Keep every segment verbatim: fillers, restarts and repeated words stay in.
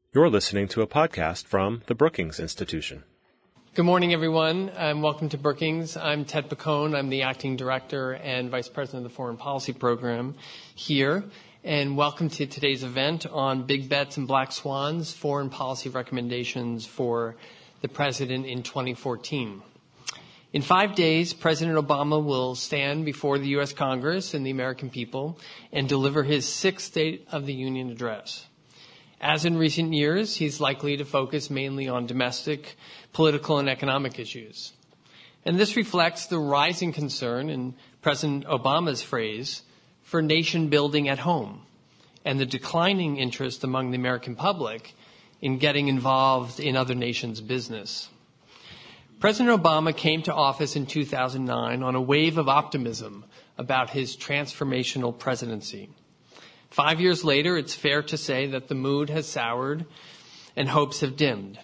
You're listening to a podcast from the Brookings Institution. Good morning, everyone, and welcome to Brookings. I'm Ted Picone. I'm the acting director and vice president of the Foreign Policy Program here. And welcome to today's event on Big Bets and Black Swans, foreign policy recommendations for the president in twenty fourteen. In five days, President Obama will stand before the U S Congress and the American people and deliver his sixth State of the Union address. As in recent years, he's likely to focus mainly on domestic, political, and economic issues. And this reflects the rising concern, in President Obama's phrase, for nation building at home, and the declining interest among the American public in getting involved in other nations' business. President Obama came to office in two thousand nine on a wave of optimism about his transformational presidency. Five years later, it's fair to say that the mood has soured and hopes have dimmed.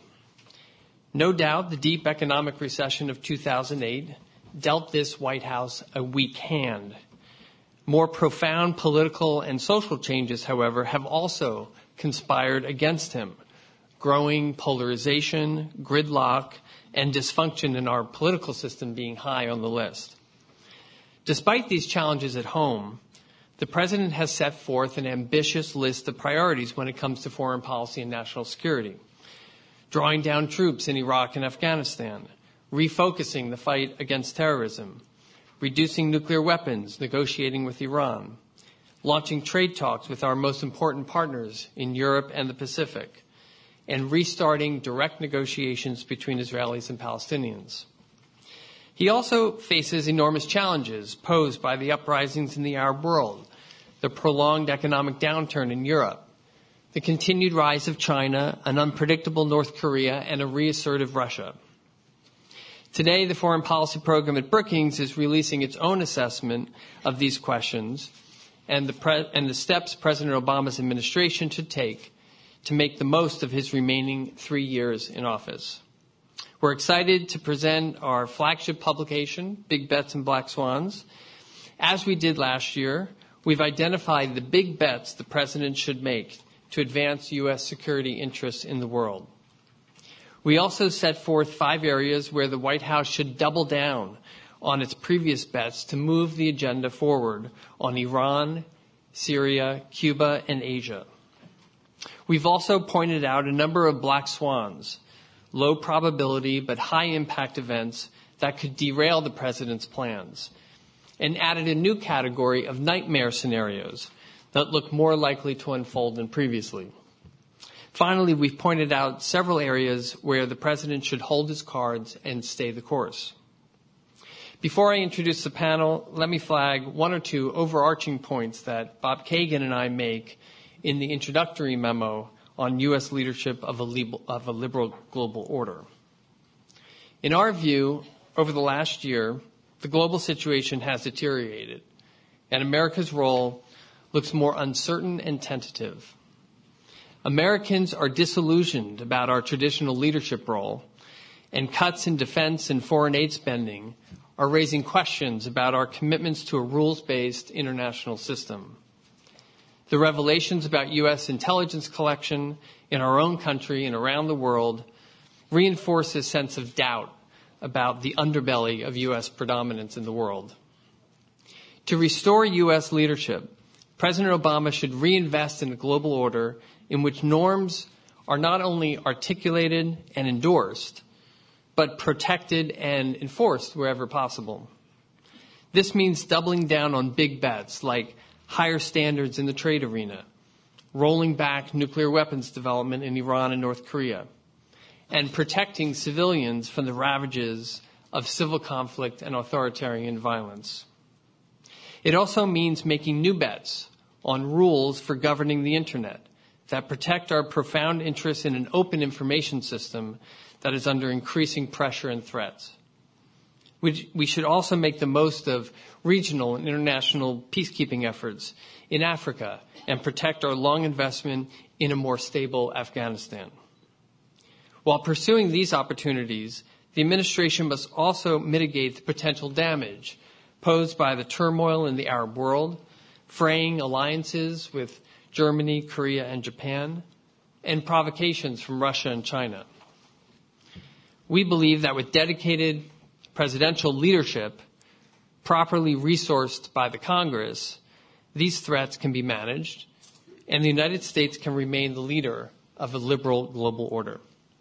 No doubt the deep economic recession of two thousand eight dealt this White House a weak hand. More profound political and social changes, however, have also conspired against him. Growing polarization, gridlock, and dysfunction in our political system being high on the list. Despite these challenges at home, the president has set forth an ambitious list of priorities when it comes to foreign policy and national security. Drawing down troops in Iraq and Afghanistan, refocusing the fight against terrorism, reducing nuclear weapons, negotiating with Iran, launching trade talks with our most important partners in Europe and the Pacific, and restarting direct negotiations between Israelis and Palestinians. He also faces enormous challenges posed by the uprisings in the Arab world, the prolonged economic downturn in Europe, the continued rise of China, an unpredictable North Korea, and a reassertive Russia. Today, the Foreign Policy Program at Brookings is releasing its own assessment of these questions and the, pre- and the steps President Obama's administration should take to make the most of his remaining three years in office. We're excited to present our flagship publication, Big Bets and Black Swans. As we did last year, we've identified the big bets the president should make to advance U S security interests in the world. We also set forth five areas where the White House should double down on its previous bets to move the agenda forward on Iran, Syria, Cuba, and Asia. We've also pointed out a number of black swans, low probability but high impact events that could derail the president's plans, and added a new category of nightmare scenarios that look more likely to unfold than previously. Finally, we've pointed out several areas where the president should hold his cards and stay the course. Before I introduce the panel, let me flag one or two overarching points that Bob Kagan and I make in the introductory memo on U S leadership of a, liberal, of a liberal global order. In our view, over the last year, the global situation has deteriorated, and America's role looks more uncertain and tentative. Americans are disillusioned about our traditional leadership role, and cuts in defense and foreign aid spending are raising questions about our commitments to a rules-based international system. The revelations about U S intelligence collection in our own country and around the world reinforce a sense of doubt about the underbelly of U S predominance in the world. To restore U S leadership, President Obama should reinvest in a global order in which norms are not only articulated and endorsed, but protected and enforced wherever possible. This means doubling down on big bets like higher standards in the trade arena, rolling back nuclear weapons development in Iran and North Korea, and protecting civilians from the ravages of civil conflict and authoritarian violence. It also means making new bets on rules for governing the Internet that protect our profound interest in an open information system that is under increasing pressure and threats. We should also make the most of regional and international peacekeeping efforts in Africa and protect our long investment in a more stable Afghanistan. While pursuing these opportunities, the administration must also mitigate the potential damage posed by the turmoil in the Arab world, fraying alliances with Germany, Korea, and Japan, and provocations from Russia and China. We believe that with dedicated presidential leadership, properly resourced by the Congress, these threats can be managed, and the United States can remain the leader of a liberal global order.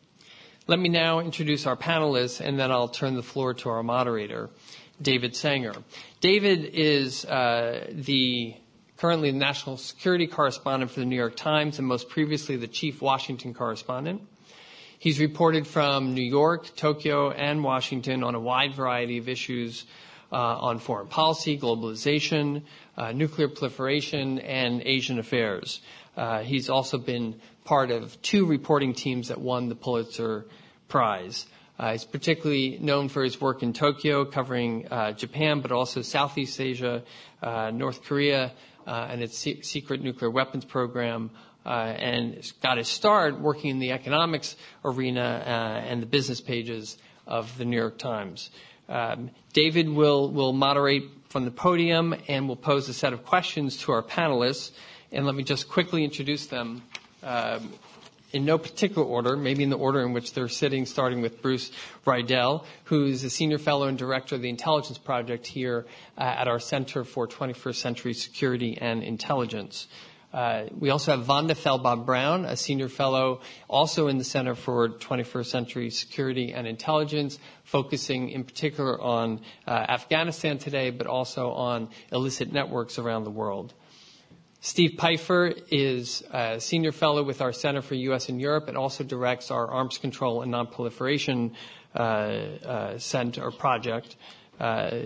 Let me now introduce our panelists, and then I'll turn the floor to our moderator, David Sanger. David is uh, the currently the national security correspondent for the New York Times and most previously the chief Washington correspondent. He's reported from New York, Tokyo, and Washington on a wide variety of issues uh, on foreign policy, globalization, uh, nuclear proliferation, and Asian affairs. Uh, he's also been part of two reporting teams that won the Pulitzer Prize. Uh, he's particularly known for his work in Tokyo, covering uh, Japan, but also Southeast Asia, uh, North Korea, uh, and its se- secret nuclear weapons program, uh, and got his start working in the economics arena uh, and the business pages of the New York Times. Um, David will, will moderate from the podium and will pose a set of questions to our panelists. And let me just quickly introduce them um, in no particular order, maybe in the order in which they're sitting, starting with Bruce Riedel, who's a senior fellow and director of the Intelligence Project here uh, at our Center for twenty-first Century Security and Intelligence. Uh, we also have Vonda Feldbaum-Brown, a senior fellow also in the Center for twenty-first Century Security and Intelligence, focusing in particular on uh, Afghanistan today, but also on illicit networks around the world. Steve Pfeiffer is a senior fellow with our Center for U S and Europe and also directs our Arms Control and Nonproliferation uh, uh, Center project. Uh,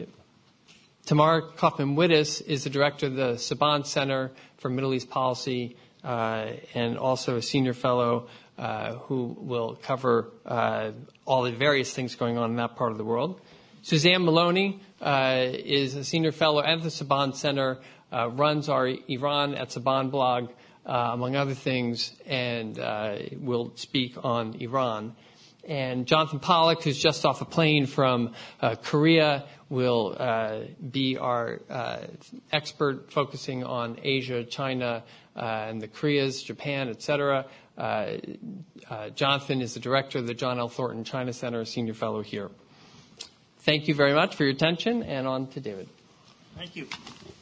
Tamar Kaufman-Wittes is the director of the Saban Center for Middle East Policy uh, and also a senior fellow uh, who will cover uh, all the various things going on in that part of the world. Suzanne Maloney uh, is a senior fellow at the Saban Center, uh, runs our Iran at Saban blog, uh, among other things, and uh, will speak on Iran. And Jonathan Pollack, who's just off a plane from uh, Korea, will uh, be our uh, expert focusing on Asia, China, uh, and the Koreas, Japan, et cetera. Uh, uh, Jonathan is the director of the John L. Thornton China Center, a senior fellow here. Thank you very much for your attention, and on to David. Thank you.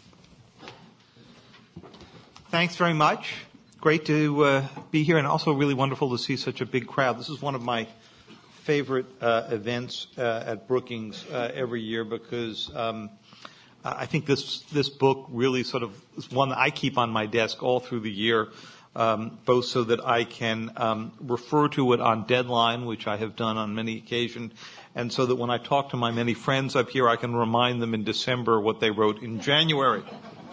Thanks very much. Great to uh, be here, and also really wonderful to see such a big crowd. This is one of my favorite uh, events uh, at Brookings uh, every year because um, I think this this book really sort of is one that I keep on my desk all through the year, um, both so that I can um, refer to it on deadline, which I have done on many occasions, and so that when I talk to my many friends up here, I can remind them in December what they wrote in January.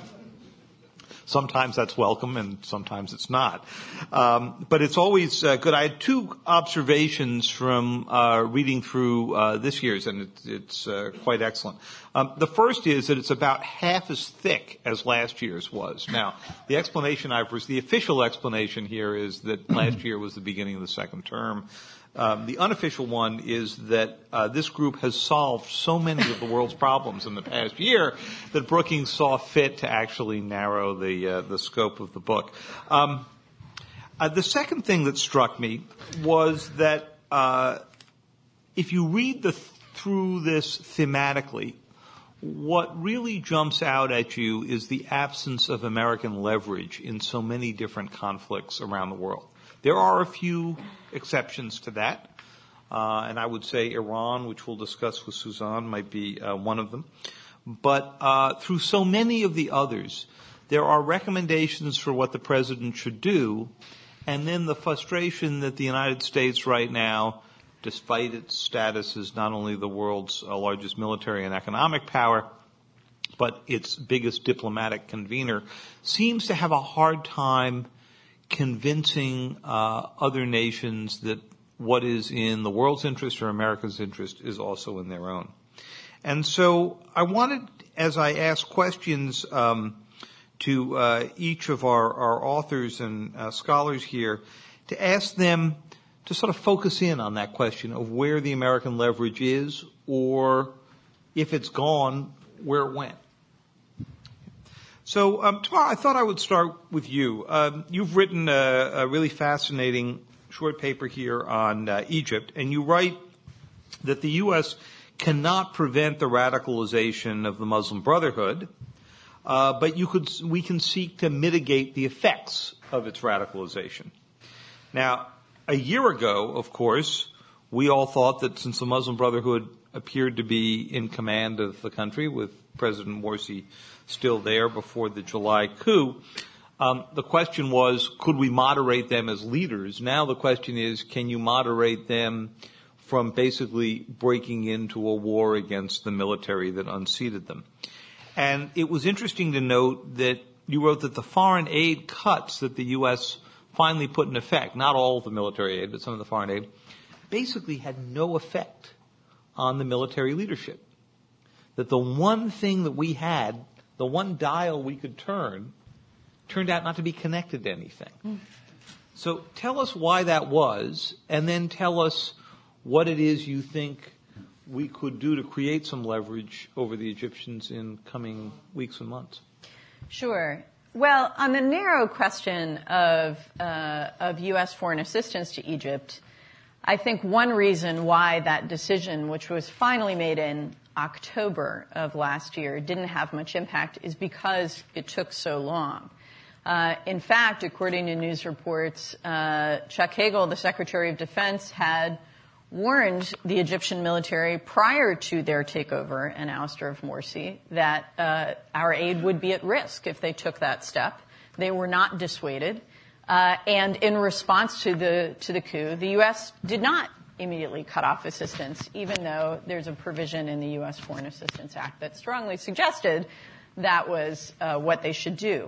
Sometimes that's welcome, and sometimes it's not. Um, but it's always uh, good. I had two observations from uh, reading through uh, this year's, and it, it's uh, quite excellent. Um, the first is that it's about half as thick as last year's was. Now, the explanation I've the official explanation here is that last year was the beginning of the second term. Um, the unofficial one is that uh, this group has solved so many of the world's problems in the past year that Brookings saw fit to actually narrow the uh, the scope of the book. Um, uh, the second thing that struck me was that uh, if you read the th- through this thematically, what really jumps out at you is the absence of American leverage in so many different conflicts around the world. There are a few exceptions to that, uh, and I would say Iran, which we'll discuss with Suzanne, might be uh, one of them. But uh, through so many of the others, there are recommendations for what the president should do, and then the frustration that the United States right now, despite its status as not only the world's uh, largest military and economic power, but its biggest diplomatic convener, seems to have a hard time convincing uh, other nations that what is in the world's interest or America's interest is also in their own. And so I wanted, as I asked questions um, to uh, each of our, our authors and uh, scholars here, to ask them to sort of focus in on that question of where the American leverage is, or if it's gone, where it went. So, um, Tamar, I thought I would start with you. Um, you've written a, a really fascinating short paper here on uh, Egypt, and you write that the U S cannot prevent the radicalization of the Muslim Brotherhood, uh, but you could, we can seek to mitigate the effects of its radicalization. Now, a year ago, of course, we all thought that since the Muslim Brotherhood appeared to be in command of the country, with President Morsi still there before the July coup, um, the question was, could we moderate them as leaders? Now the question is, can you moderate them from basically breaking into a war against the military that unseated them? And it was interesting to note that you wrote that the foreign aid cuts that the U S finally put in effect, not all of the military aid, but some of the foreign aid, basically had no effect on the military leadership. That the one thing that we had, the one dial we could turn, turned out not to be connected to anything. Mm. So tell us why that was, and then tell us what it is you think we could do to create some leverage over the Egyptians in coming weeks and months. Sure. Well, on the narrow question of uh, of U S foreign assistance to Egypt, I think one reason why that decision, which was finally made in October of last year, didn't have much impact is because it took so long. Uh, in fact, according to news reports, uh, Chuck Hagel, the Secretary of Defense, had warned the Egyptian military prior to their takeover and ouster of Morsi that uh, our aid would be at risk if they took that step. They were not dissuaded. Uh, and in response to the to the coup, the U S did not immediately cut off assistance, even though there's a provision in the U S Foreign Assistance Act that strongly suggested that was uh, what they should do.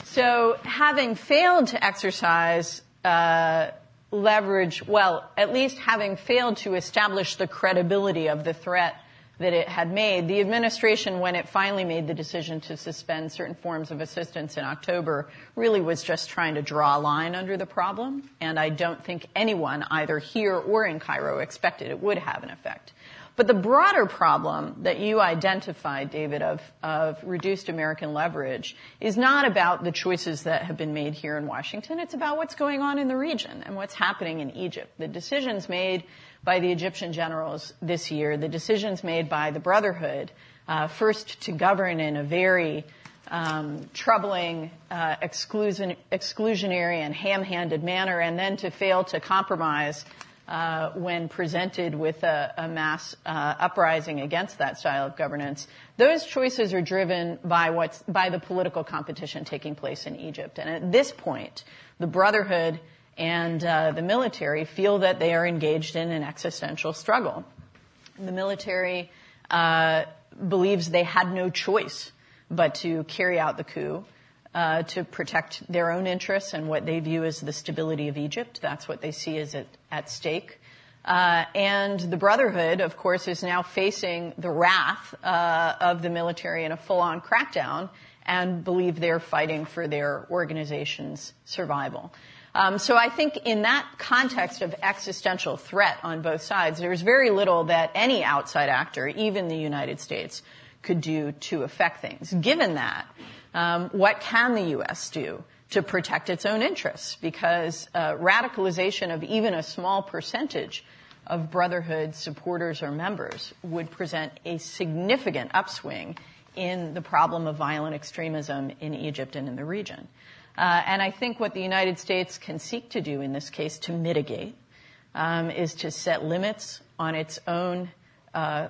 So having failed to exercise uh leverage, well, at least having failed to establish the credibility of the threat that it had made, the administration, when it finally made the decision to suspend certain forms of assistance in October, really was just trying to draw a line under the problem. And I don't think anyone, either here or in Cairo, expected it would have an effect. But the broader problem that you identified, David, of, of reduced American leverage is not about the choices that have been made here in Washington. It's about what's going on in the region and what's happening in Egypt. The decisions made by the Egyptian generals this year, the decisions made by the Brotherhood, uh, first to govern in a very um, troubling, uh, exclusion, exclusionary and ham-handed manner, and then to fail to compromise Uh, when presented with a, a mass uh, uprising against that style of governance, those choices are driven by what's by the political competition taking place in Egypt. And at this point, the Brotherhood and uh, the military feel that they are engaged in an existential struggle. The military uh, believes they had no choice but to carry out the coup. Uh, to protect their own interests and what they view as the stability of Egypt. That's what they see as at, at stake. Uh, and the Brotherhood, of course, is now facing the wrath uh, of the military in a full-on crackdown and believe they're fighting for their organization's survival. Um, so I think in that context of existential threat on both sides, there's very little that any outside actor, even the United States, could do to affect things. Given that, Um, what can the U S do to protect its own interests? Because uh, radicalization of even a small percentage of Brotherhood supporters or members would present a significant upswing in the problem of violent extremism in Egypt and in the region. Uh, and I think what the United States can seek to do in this case to mitigate um, is to set limits on its own uh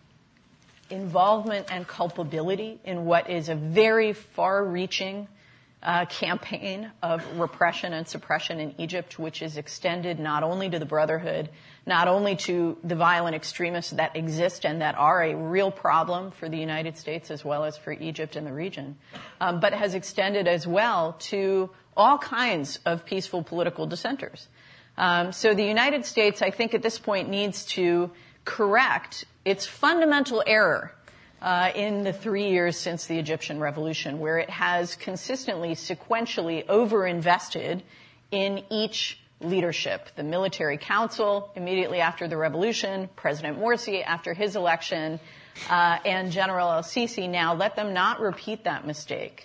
involvement and culpability in what is a very far-reaching uh, campaign of repression and suppression in Egypt, which is extended not only to the Brotherhood, not only to the violent extremists that exist and that are a real problem for the United States as well as for Egypt and the region, um, but has extended as well to all kinds of peaceful political dissenters. Um, so the United States, I think, at this point needs to correct its fundamental error uh, in the three years since the Egyptian revolution, where it has consistently, sequentially overinvested in each leadership. The military council immediately after the revolution, President Morsi after his election, uh, and General El-Sisi now. Let them not repeat that mistake.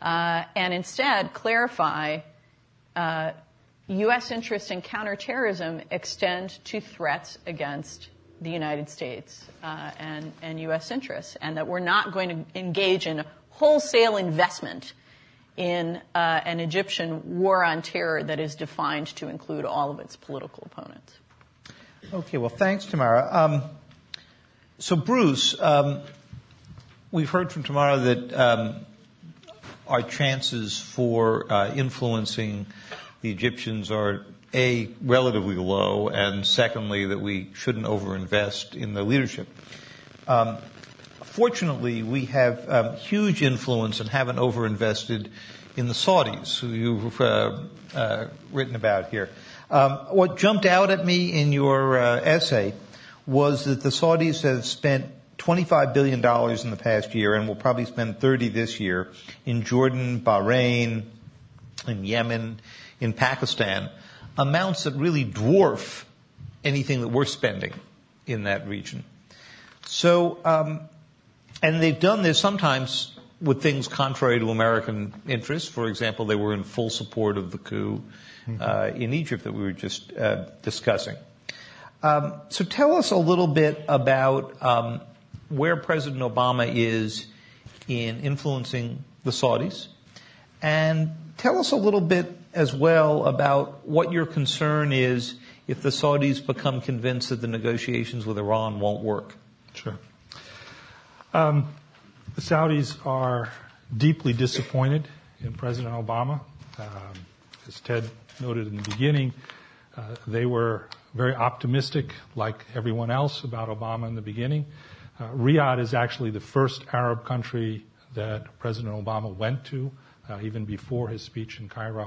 uh, and instead clarify uh, U S interests in counterterrorism extend to threats against the United States uh, and, and U S interests, and that we're not going to engage in wholesale investment in uh, an Egyptian war on terror that is defined to include all of its political opponents. Okay, well, thanks, Tamara. Um, so, Bruce, um, we've heard from Tamara that um, our chances for uh, influencing the Egyptians are, A, relatively low, and secondly, that we shouldn't overinvest in the leadership. Um, fortunately, we have um, huge influence and haven't overinvested in the Saudis, who you've uh, uh, written about here. Um, what jumped out at me in your uh, essay was that the Saudis have spent twenty-five billion dollars in the past year and will probably spend thirty this year in Jordan, Bahrain, in Yemen, in Pakistan, amounts that really dwarf anything that we're spending in that region. So, um, and they've done this sometimes with things contrary to American interests. For example, they were in full support of the coup uh, in Egypt that we were just uh, discussing. Um, so tell us a little bit about um, where President Obama is in influencing the Saudis, and tell us a little bit as well about what your concern is if the Saudis become convinced that the negotiations with Iran won't work. Sure. Um, the Saudis are deeply disappointed in President Obama. Um, as Ted noted in the beginning, uh, they were very optimistic, like everyone else, about Obama in the beginning. Uh, Riyadh is actually the first Arab country that President Obama went to, uh, even before his speech in Cairo.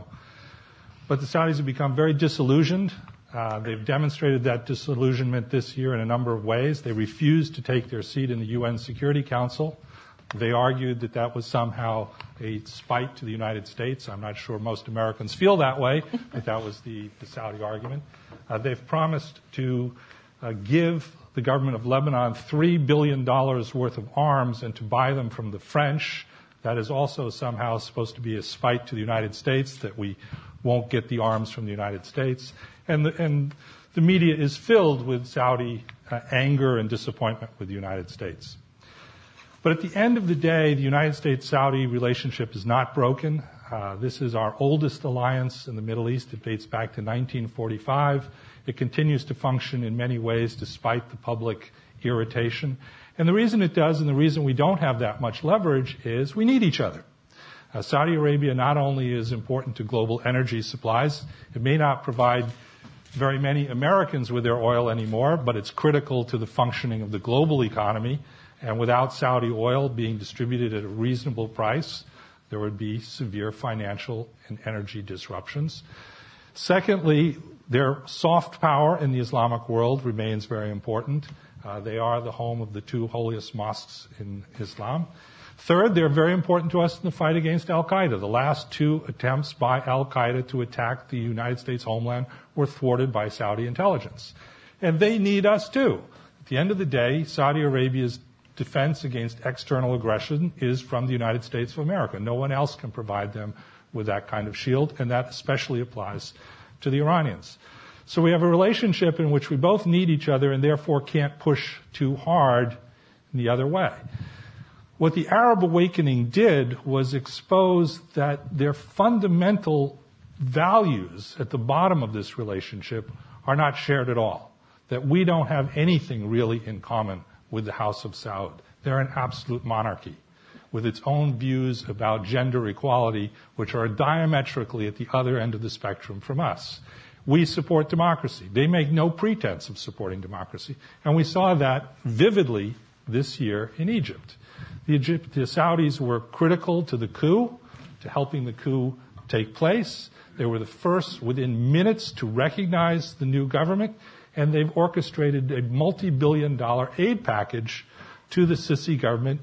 But the Saudis have become very disillusioned. Uh, they've demonstrated that disillusionment this year in a number of ways. They refused to take their seat in the U N Security Council. They argued that that was somehow a spite to the United States. I'm not sure most Americans feel that way, but that was the, the Saudi argument. Uh, they've promised to uh, give the government of Lebanon three billion dollars worth of arms and to buy them from the French. That is also somehow supposed to be a spite to the United States, that we won't get the arms from the United States. And the, and the media is filled with Saudi uh, anger and disappointment with the United States. But at the end of the day, the United States-Saudi relationship is not broken. Uh, this is our oldest alliance in the Middle East. It dates back to nineteen forty-five. It continues to function in many ways despite the public irritation. And the reason it does, and the reason we don't have that much leverage, is we need each other. Uh, Saudi Arabia not only is important to global energy supplies, it may not provide very many Americans with their oil anymore, but it's critical to the functioning of the global economy. And without Saudi oil being distributed at a reasonable price, there would be severe financial and energy disruptions. Secondly, their soft power in the Islamic world remains very important. Uh, they are the home of the two holiest mosques in Islam. Third, they're very important to us in the fight against al-Qaeda. The last two attempts by al-Qaeda to attack the United States homeland were thwarted by Saudi intelligence. And they need us too. At the end of the day, Saudi Arabia's defense against external aggression is from the United States of America. No one else can provide them with that kind of shield, and that especially applies to the Iranians. So we have a relationship in which we both need each other and therefore can't push too hard in the other way. What the Arab awakening did was expose that their fundamental values at the bottom of this relationship are not shared at all, that we don't have anything really in common with the House of Saud. They're an absolute monarchy with its own views about gender equality, which are diametrically at the other end of the spectrum from us. We support democracy. They make no pretense of supporting democracy. And we saw that vividly this year in Egypt. The, Egypt, the Saudis were critical to the coup, to helping the coup take place. They were the first within minutes to recognize the new government, and they've orchestrated a multi-billion dollar aid package to the Sisi government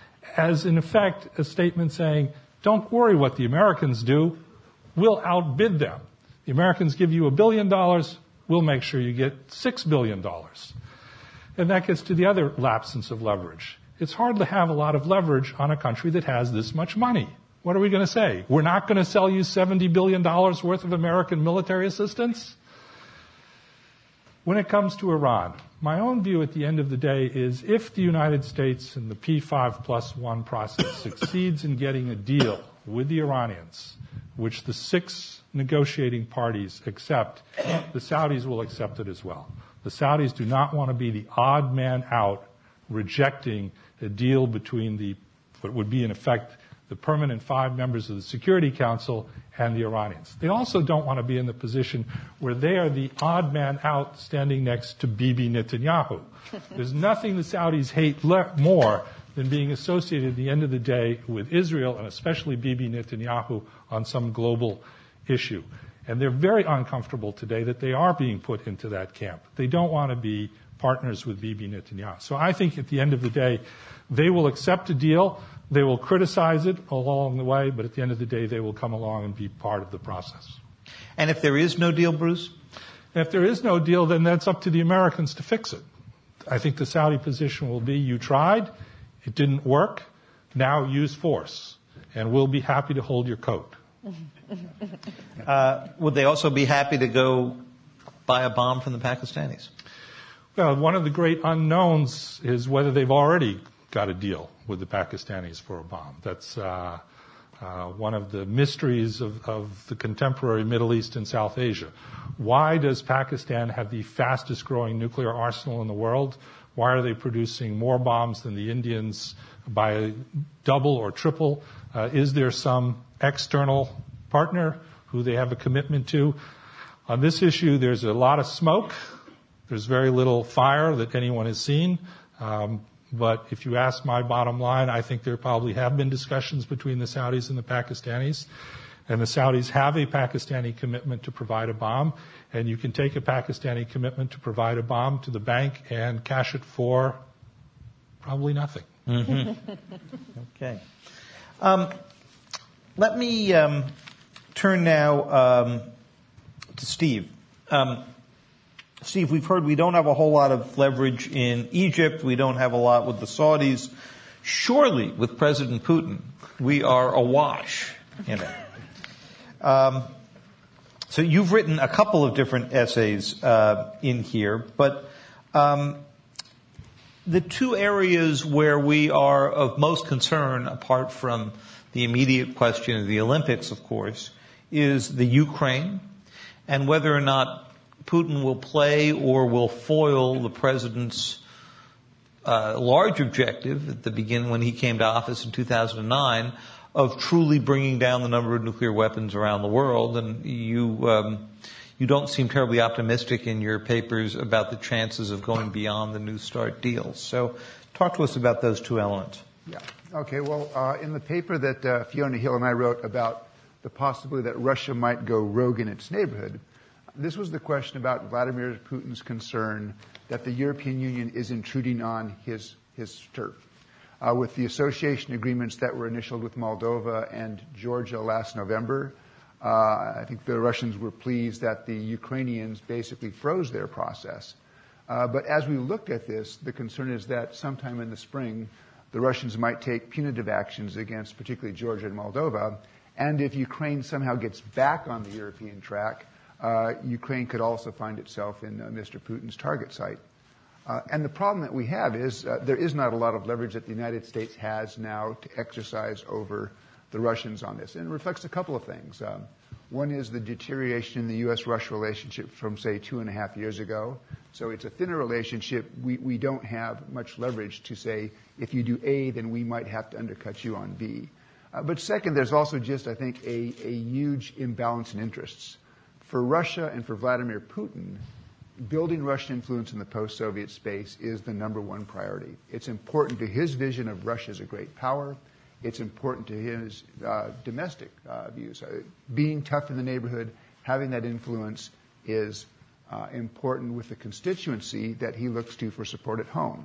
as, in effect, a statement saying, don't worry what the Americans do, we'll outbid them. The Americans give you a billion dollars, we'll make sure you get six billion dollars. And that gets to the other absence of leverage. It's hard to have a lot of leverage on a country that has this much money. What are we going to say? We're not going to sell you seventy billion dollars worth of American military assistance? When it comes to Iran, my own view at the end of the day is if the United States in the P five plus one process succeeds in getting a deal with the Iranians, which the six negotiating parties accept, the Saudis will accept it as well. The Saudis do not want to be the odd man out rejecting a deal between the, what would be in effect, the permanent five members of the Security Council and the Iranians. They also don't want to be in the position where they are the odd man out standing next to Bibi Netanyahu. There's nothing the Saudis hate le- more than being associated at the end of the day with Israel and especially Bibi Netanyahu on some global issue. And they're very uncomfortable today that they are being put into that camp. They don't want to be partners with Bibi Netanyahu. So I think at the end of the day, they will accept a deal. They will criticize it along the way, but at the end of the day, they will come along and be part of the process. And if there is no deal, Bruce? If there is no deal, then that's up to the Americans to fix it. I think the Saudi position will be, you tried, it didn't work, now use force, and we'll be happy to hold your coat. uh, would they also be happy to go buy a bomb from the Pakistanis? Well, one of the great unknowns is whether they've already got a deal with the Pakistanis for a bomb. That's uh, uh, one of the mysteries of, of the contemporary Middle East and South Asia. Why does Pakistan have the fastest growing nuclear arsenal in the world? Why are they producing more bombs than the Indians by double or triple? Uh, is there some external partner who they have a commitment to? On this issue, there's a lot of smoke. There's very little fire that anyone has seen. Um, But if you ask my bottom line, I think there probably have been discussions between the Saudis and the Pakistanis. And the Saudis have a Pakistani commitment to provide a bomb. And you can take a Pakistani commitment to provide a bomb to the bank and cash it for probably nothing. Mm-hmm. Okay. Um, let me um, turn now um, to Steve. Um, Steve, we've heard we don't have a whole lot of leverage in Egypt. We don't have a lot with the Saudis. Surely, with President Putin, we are awash in it. Um, so you've written a couple of different essays uh, in here, but um, the two areas where we are of most concern, apart from the immediate question of the Olympics, of course, is the Ukraine and whether or not Putin will play or will foil the president's uh, large objective at the beginning when he came to office in two thousand nine of truly bringing down the number of nuclear weapons around the world. And you um, you don't seem terribly optimistic in your papers about the chances of going beyond the New START deals. So talk to us about those two elements. Yeah. Okay. Well, uh, in the paper that uh, Fiona Hill and I wrote about the possibility that Russia might go rogue in its neighborhood, this was the question about Vladimir Putin's concern that the European Union is intruding on his his turf. Uh, with the association agreements that were initialed with Moldova and Georgia last November, uh, I think the Russians were pleased that the Ukrainians basically froze their process. Uh, but as we looked at this, the concern is that sometime in the spring, the Russians might take punitive actions against particularly Georgia and Moldova. And if Ukraine somehow gets back on the European track, Uh, Ukraine could also find itself in uh, Mister Putin's target site. Uh, and the problem that we have is uh, there is not a lot of leverage that the United States has now to exercise over the Russians on this. And it reflects a couple of things. Um, one is the deterioration in the U S Russia relationship from, say, two and a half years ago. So it's a thinner relationship. We, we don't have much leverage to say, if you do A, then we might have to undercut you on B. Uh, but second, there's also just, I think, a, a huge imbalance in interests. For Russia and for Vladimir Putin, building Russian influence in the post-Soviet space is the number one priority. It's important to his vision of Russia as a great power. It's important to his uh, domestic uh, views. Uh, being tough in the neighborhood, having that influence is uh, important with the constituency that he looks to for support at home.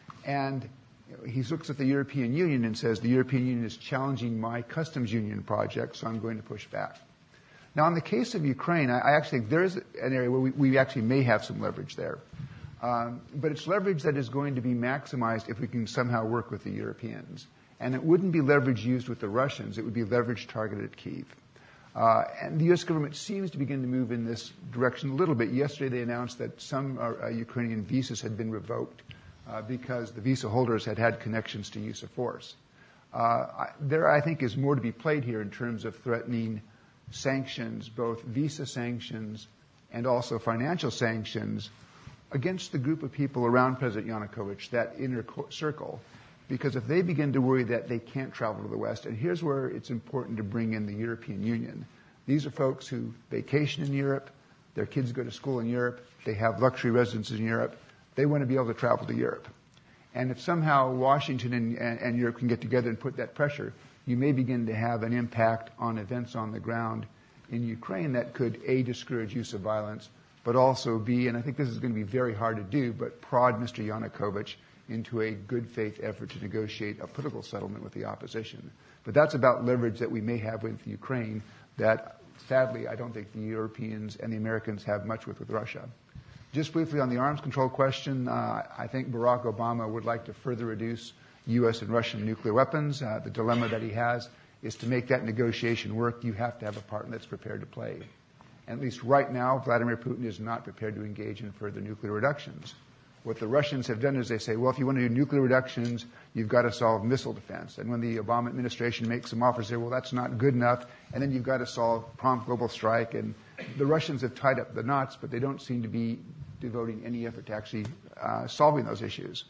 And you know, he looks at the European Union and says, the European Union is challenging my customs union project, so I'm going to push back. Now, in the case of Ukraine, I, I actually think there is an area where we, we actually may have some leverage there. Um, but it's leverage that is going to be maximized if we can somehow work with the Europeans. And it wouldn't be leverage used with the Russians. It would be leverage targeted at Kyiv. Uh, and the U S government seems to begin to move in this direction a little bit. Yesterday they announced that some uh, Ukrainian visas had been revoked uh, because the visa holders had had connections to use of force. Uh, I, there, I think, is more to be played here in terms of threatening sanctions, both visa sanctions and also financial sanctions against the group of people around President Yanukovych, that inner circle. Because if they begin to worry that they can't travel to the West, and here's where it's important to bring in the European Union. These are folks who vacation in Europe, their kids go to school in Europe, they have luxury residences in Europe, they want to be able to travel to Europe. And if somehow Washington and, and, and Europe can get together and put that pressure, you may begin to have an impact on events on the ground in Ukraine that could, A, discourage use of violence, but also B, and I think this is going to be very hard to do, but prod Mister Yanukovych into a good faith effort to negotiate a political settlement with the opposition. But that's about leverage that we may have with Ukraine that, sadly, I don't think the Europeans and the Americans have much with with Russia. Just briefly on the arms control question, uh, I think Barack Obama would like to further reduce U S and Russian nuclear weapons. Uh, the dilemma that he has is to make that negotiation work, you have to have a partner that's prepared to play. And at least right now, Vladimir Putin is not prepared to engage in further nuclear reductions. What the Russians have done is they say, well, if you want to do nuclear reductions, you've got to solve missile defense. And when the Obama administration makes some offers, they say, well, that's not good enough. And then you've got to solve prompt global strike. And the Russians have tied up the knots, but they don't seem to be devoting any effort to actually uh, solving those issues.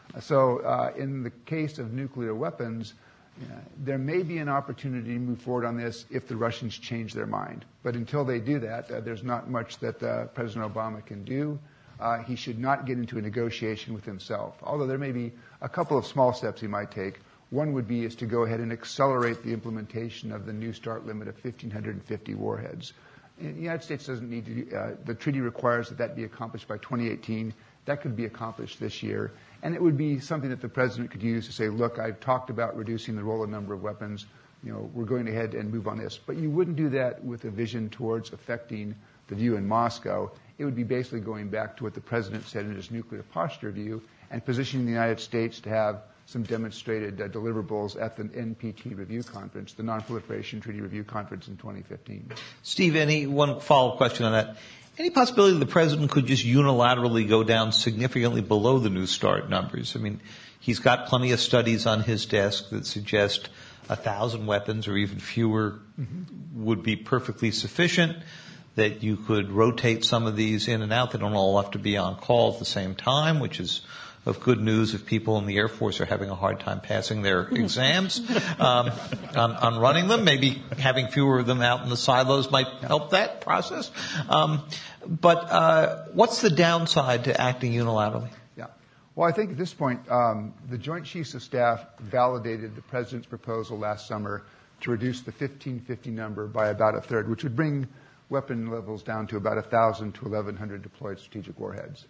So uh, in the case of nuclear weapons, uh, there may be an opportunity to move forward on this if the Russians change their mind. But until they do that, uh, there's not much that uh, President Obama can do. Uh, he should not get into a negotiation with himself, although there may be a couple of small steps he might take. One would be is to go ahead and accelerate the implementation of the new start limit of one thousand five hundred fifty warheads. And the United States doesn't need to, uh, the treaty requires that that be accomplished by twenty eighteen. That could be accomplished this year. And it would be something that the president could use to say, look, I've talked about reducing the roll and number of weapons. You know, we're going ahead and move on this. But you wouldn't do that with a vision towards affecting the view in Moscow. It would be basically going back to what the president said in his nuclear posture view and positioning the United States to have some demonstrated uh, deliverables at the N P T review conference, the Non-Proliferation Treaty Review Conference in twenty fifteen. Steve, any one follow-up question on that? Any possibility the president could just unilaterally go down significantly below the New START numbers? I mean, he's got plenty of studies on his desk that suggest a thousand weapons or even fewer mm-hmm. would be perfectly sufficient, that you could rotate some of these in and out. They don't all have to be on call at the same time, which is of good news if people in the Air Force are having a hard time passing their exams um, on, on running them. Maybe having fewer of them out in the silos might help that process. Um, but uh, what's the downside to acting unilaterally? Yeah. Well, I think at this point, um, the Joint Chiefs of Staff validated the president's proposal last summer to reduce the fifteen fifty number by about a third, which would bring weapon levels down to about one thousand to eleven hundred deployed strategic warheads.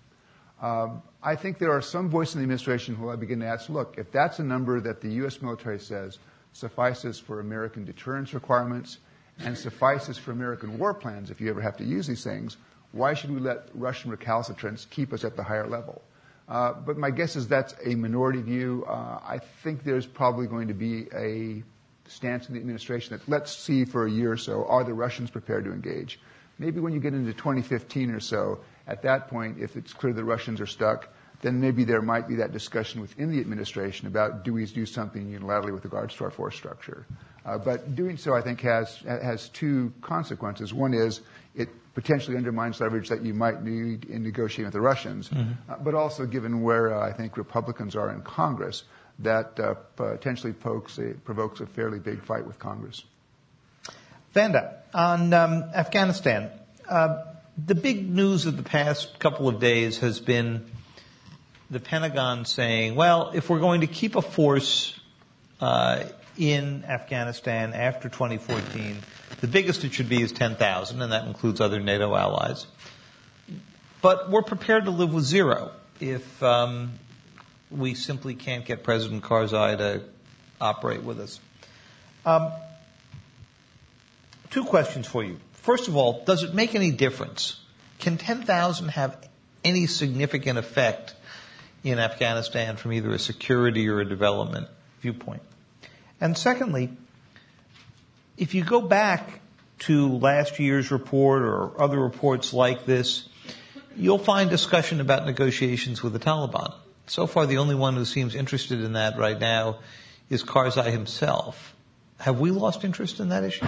Um, I think there are some voices in the administration who will begin to ask, look, if that's a number that the U S military says suffices for American deterrence requirements and suffices for American war plans if you ever have to use these things, why should we let Russian recalcitrants keep us at the higher level? Uh, but my guess is that's a minority view. Uh, I think there's probably going to be a stance in the administration that let's see for a year or so, are the Russians prepared to engage? Maybe when you get into twenty fifteen or so, at that point, if it's clear the Russians are stuck, then maybe there might be that discussion within the administration about do we do something unilaterally with regards to our force structure. Uh, but doing so, I think, has has two consequences. One is it potentially undermines leverage that you might need in negotiating with the Russians, mm-hmm. uh, but also given where uh, I think Republicans are in Congress, that uh, potentially pokes a, provokes a fairly big fight with Congress. Vanda, on um, Afghanistan, uh, the big news of the past couple of days has been the Pentagon saying, well, if we're going to keep a force uh, in Afghanistan after twenty fourteen, the biggest it should be is ten thousand, and that includes other NATO allies. But we're prepared to live with zero if um, we simply can't get President Karzai to operate with us. Um, two questions for you. First of all, does it make any difference? Can ten thousand have any significant effect in Afghanistan from either a security or a development viewpoint? And secondly, if you go back to last year's report or other reports like this, you'll find discussion about negotiations with the Taliban. So far, the only one who seems interested in that right now is Karzai himself. Have we lost interest in that issue?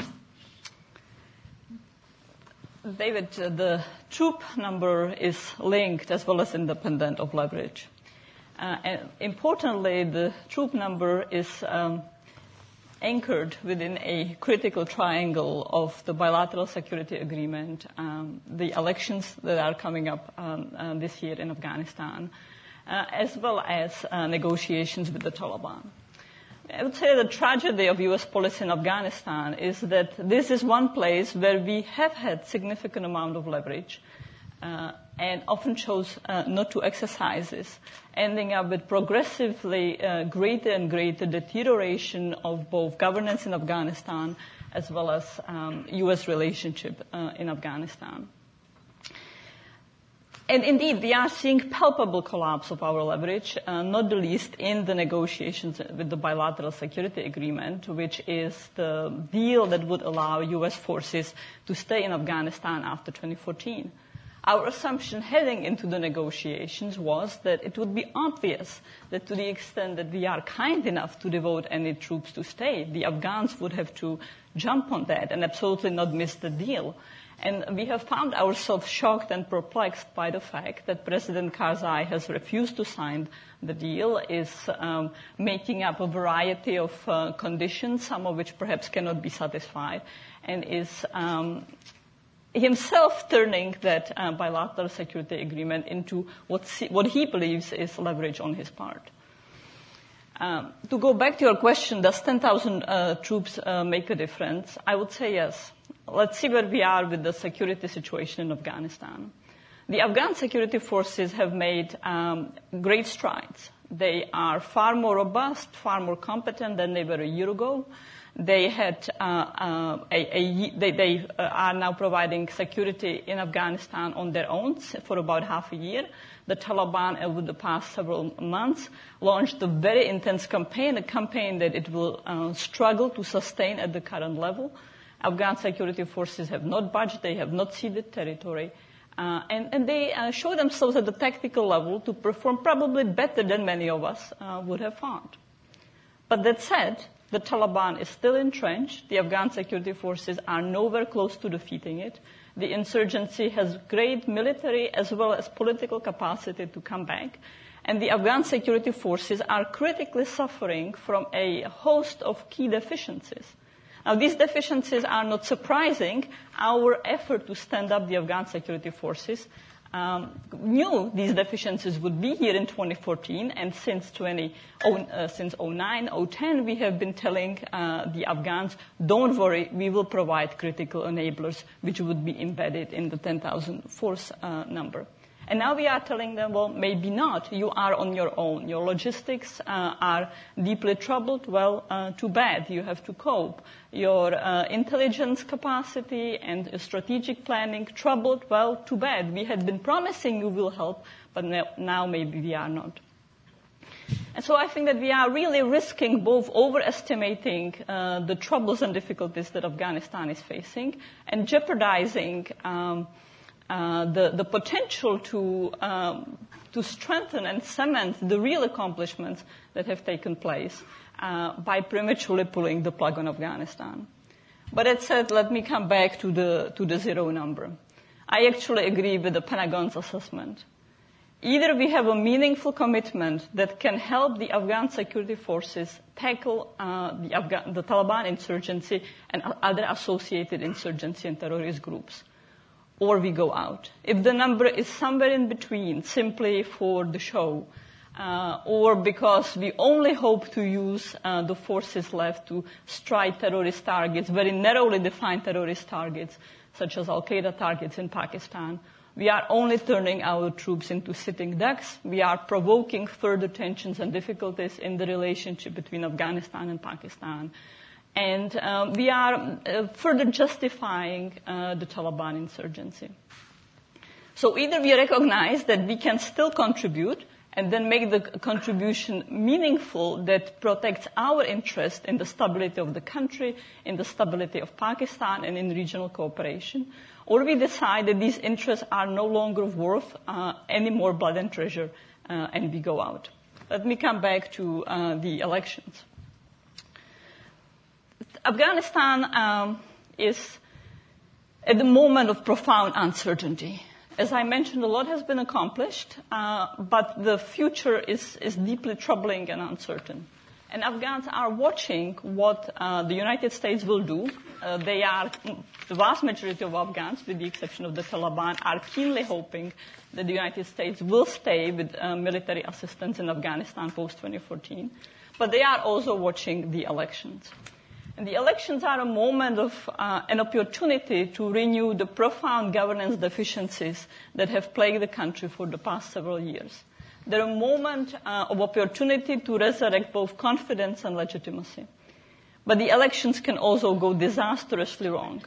David, uh, the troop number is linked as well as independent of leverage. Uh, and importantly, the troop number is um, anchored within a critical triangle of the bilateral security agreement, um, the elections that are coming up um, uh, this year in Afghanistan, uh, as well as uh, negotiations with the Taliban. I would say the tragedy of U S policy in Afghanistan is that this is one place where we have had significant amount of leverage uh, and often chose uh, not to exercise this, ending up with progressively uh, greater and greater deterioration of both governance in Afghanistan as well as um, U S relationship uh, in Afghanistan. And indeed, we are seeing palpable collapse of our leverage, uh, not the least in the negotiations with the bilateral security agreement, which is the deal that would allow U S forces to stay in Afghanistan after twenty fourteen. Our assumption heading into the negotiations was that it would be obvious that to the extent that we are kind enough to devote any troops to stay, the Afghans would have to jump on that and absolutely not miss the deal. And we have found ourselves shocked and perplexed by the fact that President Karzai has refused to sign the deal, is um, making up a variety of uh, conditions, some of which perhaps cannot be satisfied, and is um, himself turning that uh, bilateral security agreement into what, what he believes is leverage on his part. Um, to go back to your question, does ten thousand uh, troops uh, make a difference? I would say yes. Let's see where we are with the security situation in Afghanistan. The Afghan security forces have made um, great strides. They are far more robust, far more competent than they were a year ago. They had uh, uh, a, a they, they uh, are now providing security in Afghanistan on their own for about half a year. The Taliban, over the past several months, launched a very intense campaign, a campaign that it will uh, struggle to sustain at the current level. Afghan security forces have not budged, they have not ceded territory, uh, and, and they uh, show themselves at the tactical level to perform probably better than many of us uh, would have thought. But that said, the Taliban is still entrenched. The Afghan security forces are nowhere close to defeating it. The insurgency has great military as well as political capacity to come back. And the Afghan security forces are critically suffering from a host of key deficiencies. Now, these deficiencies are not surprising. Our effort to stand up the Afghan security forces um, knew these deficiencies would be here in twenty fourteen, and since twenty, uh, since oh nine, oh ten, we have been telling uh, the Afghans, don't worry, we will provide critical enablers, which would be embedded in the ten thousand force uh, number. And now we are telling them, well, maybe not. You are on your own. Your logistics uh, are deeply troubled. Well, uh, too bad. You have to cope. Your uh, intelligence capacity and strategic planning troubled. Well, too bad. We had been promising you will help, but now maybe we are not. And so I think that we are really risking both overestimating uh, the troubles and difficulties that Afghanistan is facing and jeopardizing um, Uh, the, the potential to, um, to strengthen and cement the real accomplishments that have taken place uh, by prematurely pulling the plug on Afghanistan. But that said, let me come back to the, to the zero number. I actually agree with the Pentagon's assessment. Either we have a meaningful commitment that can help the Afghan security forces tackle uh, the, Afghan, the Taliban insurgency and other associated insurgency and terrorist groups, or we go out. If the number is somewhere in between, simply for the show, uh, or because we only hope to use uh, the forces left to strike terrorist targets, very narrowly defined terrorist targets, such as Al-Qaeda targets in Pakistan, we are only turning our troops into sitting ducks. We are provoking further tensions and difficulties in the relationship between Afghanistan and Pakistan. And um, we are uh, further justifying uh, the Taliban insurgency. So either we recognize that we can still contribute and then make the contribution meaningful that protects our interest in the stability of the country, in the stability of Pakistan, and in regional cooperation. Or we decide that these interests are no longer worth uh, any more blood and treasure, uh, and we go out. Let me come back to uh, the elections. Afghanistan um, is at the moment of profound uncertainty. As I mentioned, a lot has been accomplished, uh, but the future is, is deeply troubling and uncertain. And Afghans are watching what uh, the United States will do. Uh, they are, the vast majority of Afghans, with the exception of the Taliban, are keenly hoping that the United States will stay with uh, military assistance in Afghanistan post twenty fourteen. But they are also watching the elections. And the elections are a moment of uh, an opportunity to renew the profound governance deficiencies that have plagued the country for the past several years. They're a moment uh, of opportunity to resurrect both confidence and legitimacy. But the elections can also go disastrously wrong.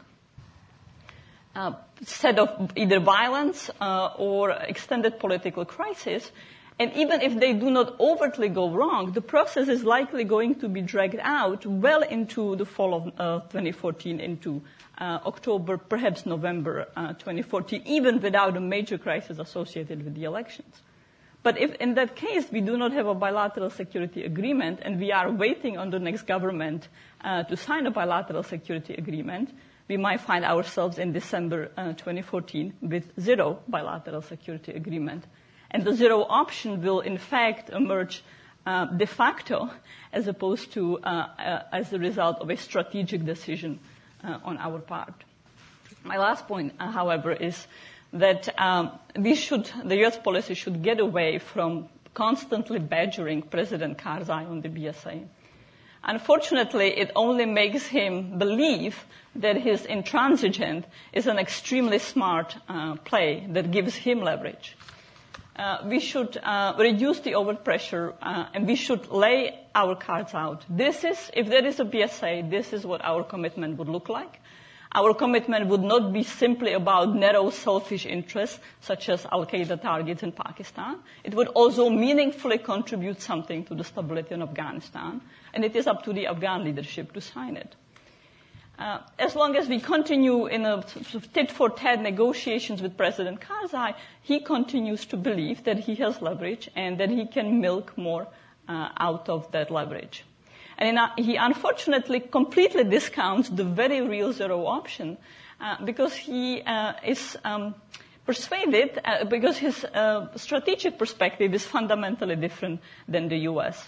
Uh, set of either violence uh, or extended political crisis. And even if they do not overtly go wrong, the process is likely going to be dragged out well into the fall of uh, twenty fourteen, into uh, October, perhaps November uh, twenty fourteen, even without a major crisis associated with the elections. But if in that case we do not have a bilateral security agreement and we are waiting on the next government uh, to sign a bilateral security agreement, we might find ourselves in December uh, twenty fourteen with zero bilateral security agreement. And the zero option will, in fact, emerge uh, de facto as opposed to uh, uh, as a result of a strategic decision uh, on our part. My last point, uh, however, is that um, we should, the U S policy should get away from constantly badgering President Karzai on the B S A. Unfortunately, it only makes him believe that his intransigent is an extremely smart uh, play that gives him leverage. Uh, we should uh, reduce the overpressure, uh, and we should lay our cards out. This is, if there is a B S A, this is what our commitment would look like. Our commitment would not be simply about narrow, selfish interests, such as Al-Qaeda targets in Pakistan. It would also meaningfully contribute something to the stability in Afghanistan, and it is up to the Afghan leadership to sign it. Uh, as long as we continue in a sort of tit-for-tat negotiations with President Karzai, he continues to believe that he has leverage and that he can milk more uh, out of that leverage. And in, uh, he unfortunately completely discounts the very real zero option uh, because he uh, is um, persuaded, uh, because his uh, strategic perspective is fundamentally different than the U S.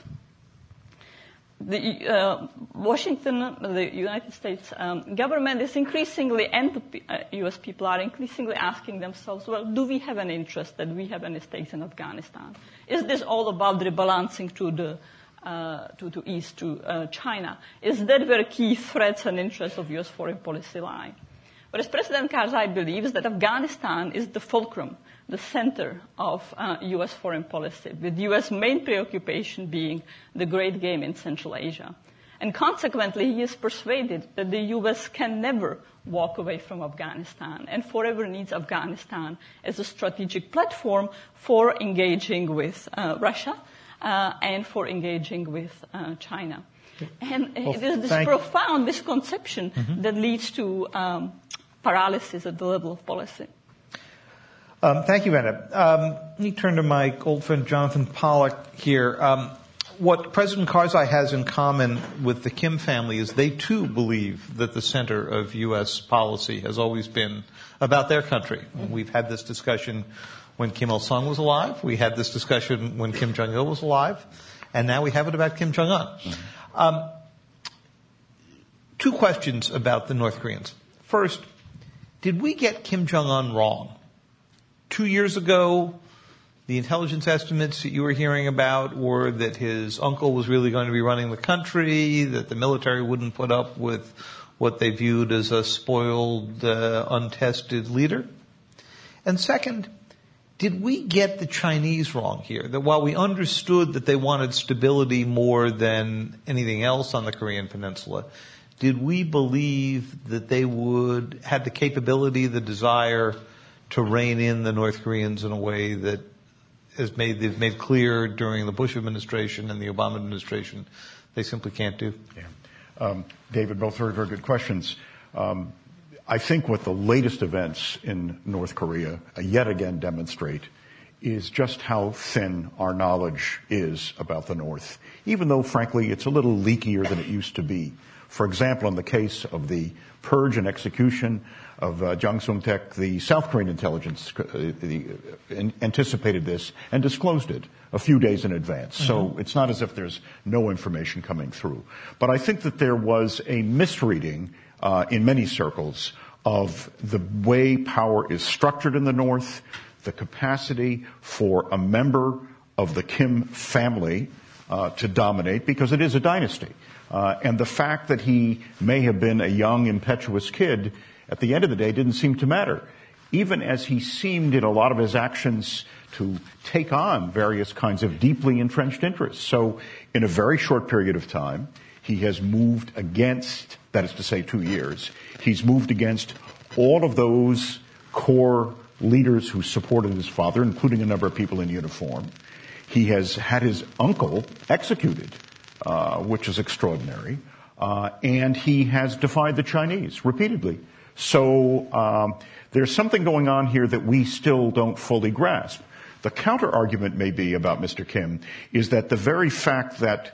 The uh, Washington, the United States um, government is increasingly, and the uh, U S people are increasingly asking themselves, well, do we have an interest, that we have any stakes in Afghanistan? Is this all about rebalancing to the uh, to, to east, to uh, China? Is that where key threats and interests of U S foreign policy lie? Whereas President Karzai believes that Afghanistan is the fulcrum, the center of uh, U S foreign policy, with U S main preoccupation being the great game in Central Asia. And consequently, he is persuaded that the U S can never walk away from Afghanistan and forever needs Afghanistan as a strategic platform for engaging with uh, Russia uh, and for engaging with uh, China. And well, it is this profound misconception mm-hmm. that leads to um, paralysis at the level of policy. Um, thank you, Anna. Um, let me turn to my old friend Jonathan Pollock here. Um, what President Karzai has in common with the Kim family is they too believe that the center of U S policy has always been about their country. Mm-hmm. We've had this discussion when Kim Il-sung was alive. We had this discussion when Kim Jong-il was alive. And now we have it about Kim Jong-un. Mm-hmm. Um, two questions about the North Koreans. First, did we get Kim Jong-un wrong? Two years ago, the intelligence estimates that you were hearing about were that his uncle was really going to be running the country, that the military wouldn't put up with what they viewed as a spoiled, uh, untested leader. And second, did we get the Chinese wrong here? That while we understood that they wanted stability more than anything else on the Korean Peninsula, did we believe that they would have the capability, the desire to rein in the North Koreans in a way that has made, they've made clear during the Bush administration and the Obama administration, they simply can't do? Yeah. Um, David, both very, very good questions. Um, I think what the latest events in North Korea uh, yet again demonstrate is just how thin our knowledge is about the North, even though, frankly, it's a little leakier than it used to be. For example, in the case of the purge and execution of uh, Jang Sung-taek, the South Korean intelligence uh, the, uh, anticipated this and disclosed it a few days in advance. Mm-hmm. So it's not as if there's no information coming through. But I think that there was a misreading uh, in many circles of the way power is structured in the North, the capacity for a member of the Kim family uh, to dominate, because it is a dynasty. Uh, and the fact that he may have been a young, impetuous kid, at the end of the day, didn't seem to matter. Even as he seemed in a lot of his actions to take on various kinds of deeply entrenched interests. So in a very short period of time, he has moved against, that is to say two years, he's moved against all of those core leaders who supported his father, including a number of people in uniform. He has had his uncle executed, uh, which is extraordinary, uh, and he has defied the Chinese repeatedly. So um, there's something going on here that we still don't fully grasp. The counter-argument may be about Mister Kim is that the very fact that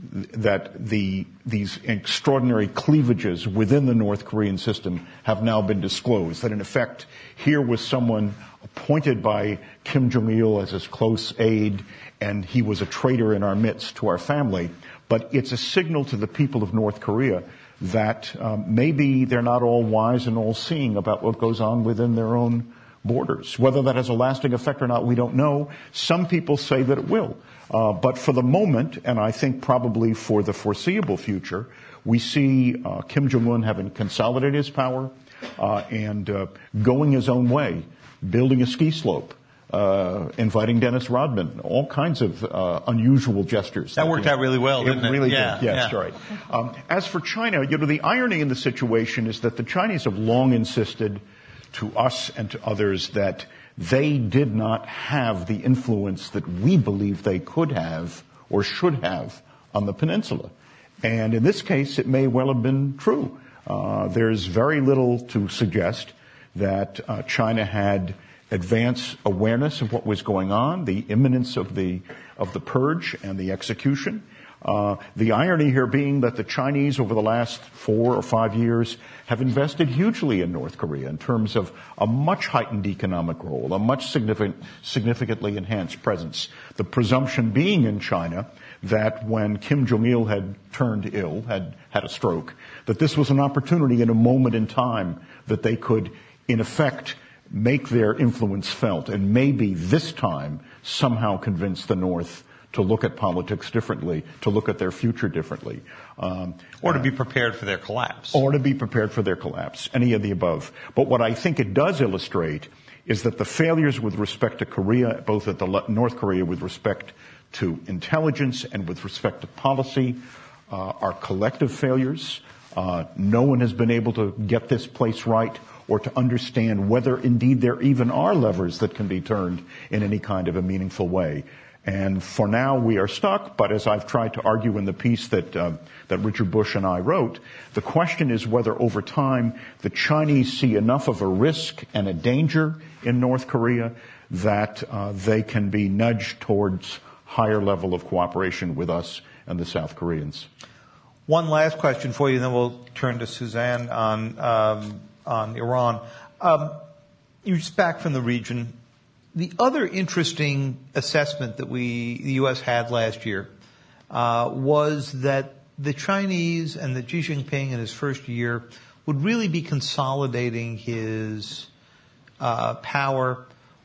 that the these extraordinary cleavages within the North Korean system have now been disclosed, that in effect here was someone appointed by Kim Jong-il as his close aide, and he was a traitor in our midst to our family. But it's a signal to the people of North Korea that um, maybe they're not all wise and all seeing about what goes on within their own borders. Whether that has a lasting effect or not, we don't know. Some people say that it will. Uh, but for the moment, and I think probably for the foreseeable future, we see uh, Kim Jong-un having consolidated his power uh, and uh, going his own way, building a ski slope, uh, inviting Dennis Rodman, all kinds of uh, unusual gestures. That, that worked you know, out really well, didn't it? It really yeah, did. Yeah, that's right. Um, as for China, you know, the irony in the situation is that the Chinese have long insisted to us and to others that they did not have the influence that we believe they could have or should have on the peninsula. And in this case, it may well have been true. Uh, there's very little to suggest that uh, China had advance awareness of what was going on, the imminence of the of the purge and the execution. Uh, the irony here being that the Chinese over the last four or five years have invested hugely in North Korea in terms of a much heightened economic role, a much significant, significantly enhanced presence. The presumption being in China that when Kim Jong-il had turned ill, had had a stroke, that this was an opportunity in a moment in time that they could, in effect, make their influence felt and maybe this time somehow convince the North to look at politics differently, to look at their future differently. Um, or to be prepared for their collapse. Or to be prepared for their collapse, any of the above. But what I think it does illustrate is that the failures with respect to Korea, both at the North Korea with respect to intelligence and with respect to policy, uh, are collective failures. Uh, no one has been able to get this place right or to understand whether indeed there even are levers that can be turned in any kind of a meaningful way. And for now, we are stuck. But as I've tried to argue in the piece that uh, that Richard Bush and I wrote, the question is whether over time the Chinese see enough of a risk and a danger in North Korea that uh, they can be nudged towards higher level of cooperation with us and the South Koreans. One last question for you, and then we'll turn to Suzanne on um, on Iran. Um, you're just back from the region. The other interesting assessment that we, the U S had last year, uh, was that the Chinese and that Xi Jinping in his first year would really be consolidating his uh, power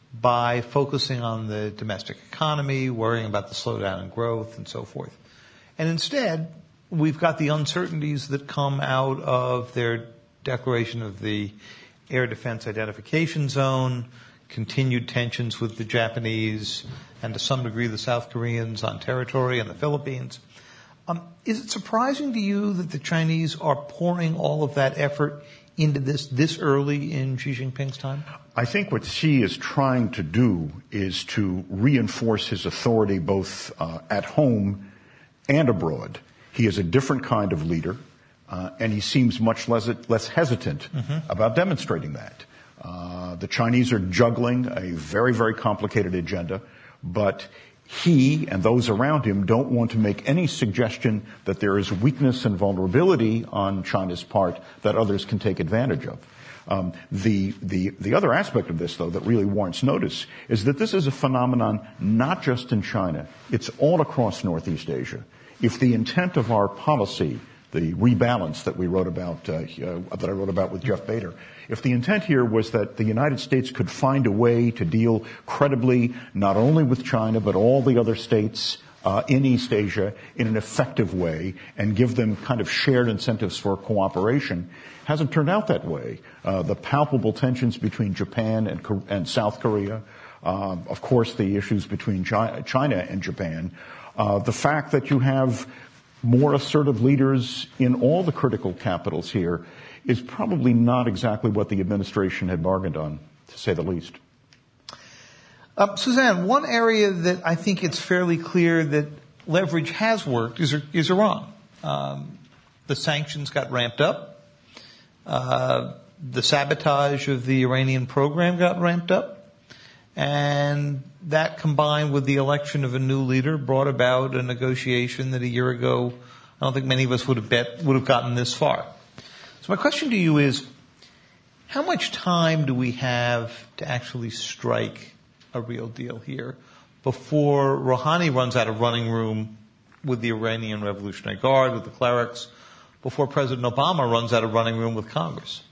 by focusing on the domestic economy, worrying about the slowdown in growth and so forth. And instead, we've got the uncertainties that come out of their declaration of the Air Defense Identification Zone, continued tensions with the Japanese and to some degree the South Koreans on territory and the Philippines. Um, is it surprising to you that the Chinese are pouring all of that effort into this this early in Xi Jinping's time? I think what Xi is trying to do is to reinforce his authority both uh, at home and abroad. He is a different kind of leader, uh, and he seems much less, less hesitant mm-hmm. about demonstrating that. Uh, the Chinese are juggling a very, very complicated agenda, but he and those around him don't want to make any suggestion that there is weakness and vulnerability on China's part that others can take advantage of. Um, the, the, the other aspect of this, though, that really warrants notice is that this is a phenomenon not just in China. It's all across Northeast Asia. If the intent of our policy, the rebalance that we wrote about, uh, uh, that I wrote about with Jeff Bader, if the intent here was that the United States could find a way to deal credibly not only with China but all the other states uh, in East Asia in an effective way and give them kind of shared incentives for cooperation, hasn't turned out that way. Uh, the palpable tensions between Japan and, and South Korea, uh, of course the issues between China and Japan, uh, the fact that you have more assertive leaders in all the critical capitals here is probably not exactly what the administration had bargained on, to say the least. Uh, Suzanne, one area that I think it's fairly clear that leverage has worked is, is Iran. Um, the sanctions got ramped up. Uh, the sabotage of the Iranian program got ramped up. And that combined with the election of a new leader brought about a negotiation that a year ago I don't think many of us would have bet would have gotten this far. So my question to you is, how much time do we have to actually strike a real deal here before Rouhani runs out of running room with the Iranian Revolutionary Guard, with the clerics, before President Obama runs out of running room with Congress?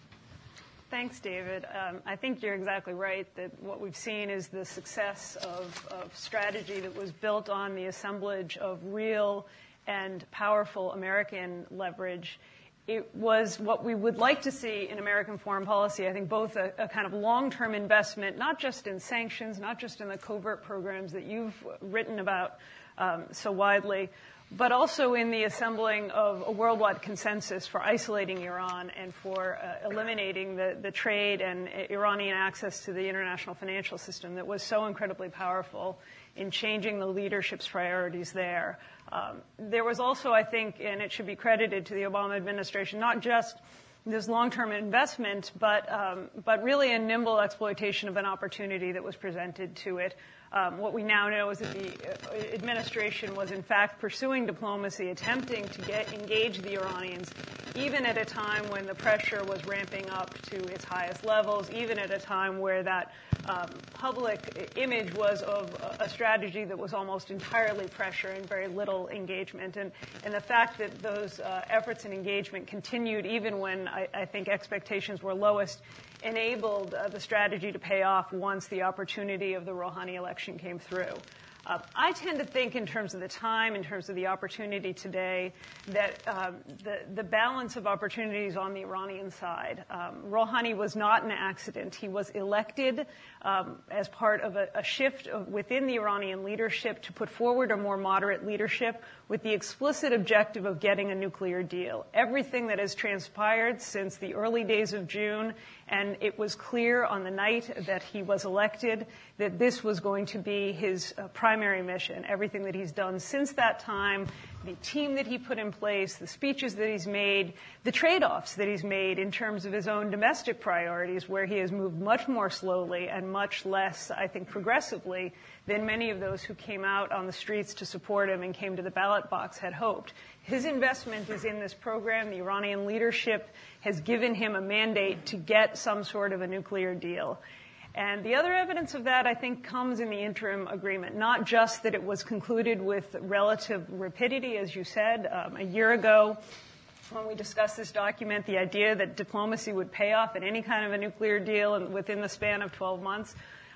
Thanks, David. Um, I think you're exactly right that what we've seen is the success of, of strategy that was built on the assemblage of real and powerful American leverage. It was what we would like to see in American foreign policy. I think both a, a kind of long-term investment, not just in sanctions, not just in the covert programs that you've written about um, so widely, but also in the assembling of a worldwide consensus for isolating Iran and for uh, eliminating the, the trade and Iranian access to the international financial system that was so incredibly powerful in changing the leadership's priorities there. Um, there was also, I think, and it should be credited to the Obama administration, not just this long-term investment, but um, but really a nimble exploitation of an opportunity that was presented to it. Um, what we now know is that the administration was, in fact, pursuing diplomacy, attempting to get engage the Iranians, even at a time when the pressure was ramping up to its highest levels, even at a time where that um, public image was of a strategy that was almost entirely pressure and very little engagement. And, and the fact that those uh, efforts and engagement continued even when I, I think expectations were lowest enabled uh, the strategy to pay off once the opportunity of the Rouhani election came through. Uh, I tend to think in terms of the time, in terms of the opportunity today, that um, the, the balance of opportunities on the Iranian side. Um, Rouhani was not an accident. He was elected um, as part of a, a shift of, within the Iranian leadership to put forward a more moderate leadership with the explicit objective of getting a nuclear deal. Everything that has transpired since the early days of June, and it was clear on the night that he was elected that this was going to be his uh, primary mission. Everything that he's done since that time, the team that he put in place, the speeches that he's made, the trade-offs that he's made in terms of his own domestic priorities, where he has moved much more slowly and much less, I think, progressively than many of those who came out on the streets to support him and came to the ballot box had hoped. His investment is in this program. The Iranian leadership has given him a mandate to get some sort of a nuclear deal. And the other evidence of that, I think, comes in the interim agreement, not just that it was concluded with relative rapidity, as you said. Um, a year ago, when we discussed this document, the idea that diplomacy would pay off in any kind of a nuclear deal and within the span of twelve months,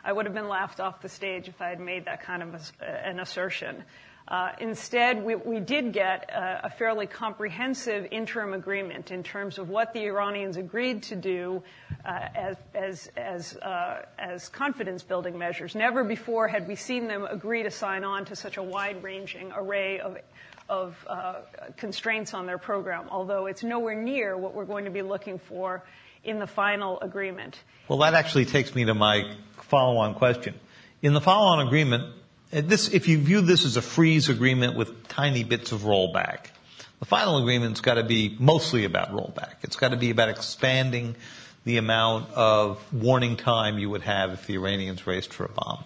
I would have been laughed off the stage if I had made that kind of a, an assertion. Uh, instead, we, we did get a, a fairly comprehensive interim agreement in terms of what the Iranians agreed to do uh, as as as, uh, as confidence-building measures. Never before had we seen them agree to sign on to such a wide-ranging array of of uh, constraints on their program. Although it's nowhere near what we're going to be looking for in the final agreement. Well, that actually takes me to my follow-on question. In the follow-on agreement. This, if you view this as a freeze agreement with tiny bits of rollback, the final agreement's got to be mostly about rollback. It's got to be about expanding the amount of warning time you would have if the Iranians raced for a bomb.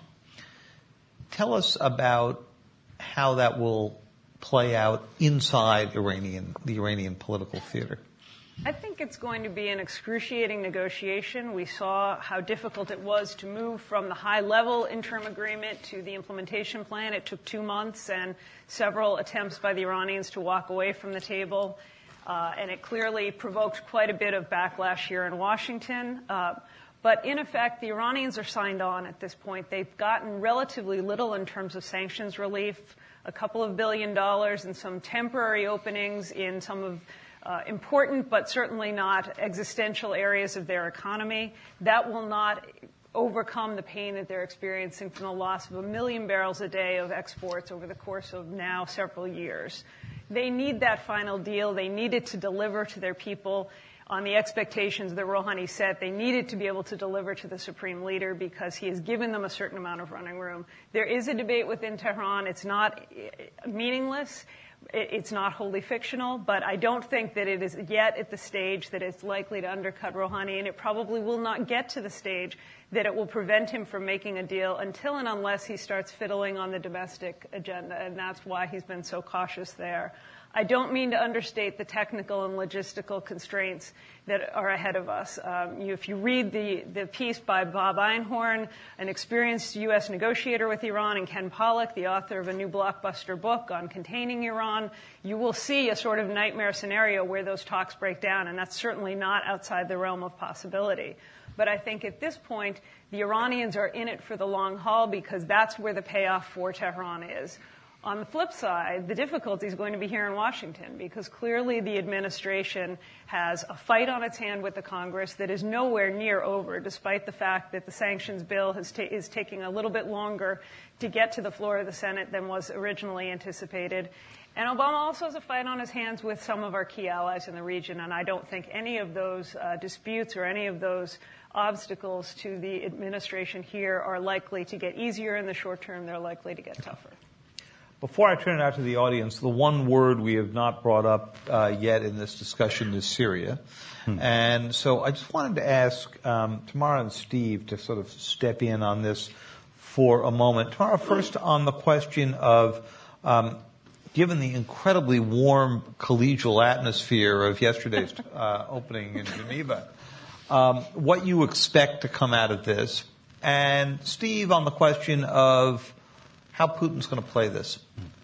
Tell us about how that will play out inside Iranian, the Iranian political theater. I think it's going to be an excruciating negotiation. We saw how difficult it was to move from the high-level interim agreement to the implementation plan. It took two months and several attempts by the Iranians to walk away from the table. Uh, and it clearly provoked quite a bit of backlash here in Washington. Uh, but in effect, the Iranians are signed on at this point. They've gotten relatively little in terms of sanctions relief, a couple of billion dollars and some temporary openings in some of Uh, important but certainly not existential areas of their economy. That will not overcome the pain that they're experiencing from the loss of a million barrels a day of exports over the course of now several years. They need that final deal. They need it to deliver to their people on the expectations that Rouhani set. They needed to be able to deliver to the supreme leader because he has given them a certain amount of running room. There is a debate within Tehran. It's not meaningless. It's not wholly fictional, but I don't think that it is yet at the stage that it's likely to undercut Rouhani, and it probably will not get to the stage that it will prevent him from making a deal until and unless he starts fiddling on the domestic agenda, and that's why he's been so cautious there. I don't mean to understate the technical and logistical constraints that are ahead of us. Um, you, if you read the, the piece by Bob Einhorn, an experienced U S negotiator with Iran, and Ken Pollack, the author of a new blockbuster book on containing Iran, you will see a sort of nightmare scenario where those talks break down, and that's certainly not outside the realm of possibility. But I think at this point, the Iranians are in it for the long haul because that's where the payoff for Tehran is. On the flip side, the difficulty is going to be here in Washington because clearly the administration has a fight on its hand with the Congress that is nowhere near over, despite the fact that the sanctions bill has ta- is taking a little bit longer to get to the floor of the Senate than was originally anticipated. And Obama also has a fight on his hands with some of our key allies in the region, and I don't think any of those uh, disputes or any of those obstacles to the administration here are likely to get easier in the short term. They're likely to get tougher. Before I turn it out to the audience, the one word we have not brought up uh, yet in this discussion is Syria. Hmm. And so I just wanted to ask um, Tamara and Steve to sort of step in on this for a moment. Tamara, first on the question of, um, given the incredibly warm collegial atmosphere of yesterday's uh, opening in Geneva, um, what you expect to come out of this. And Steve, on the question of how Putin's going to play this.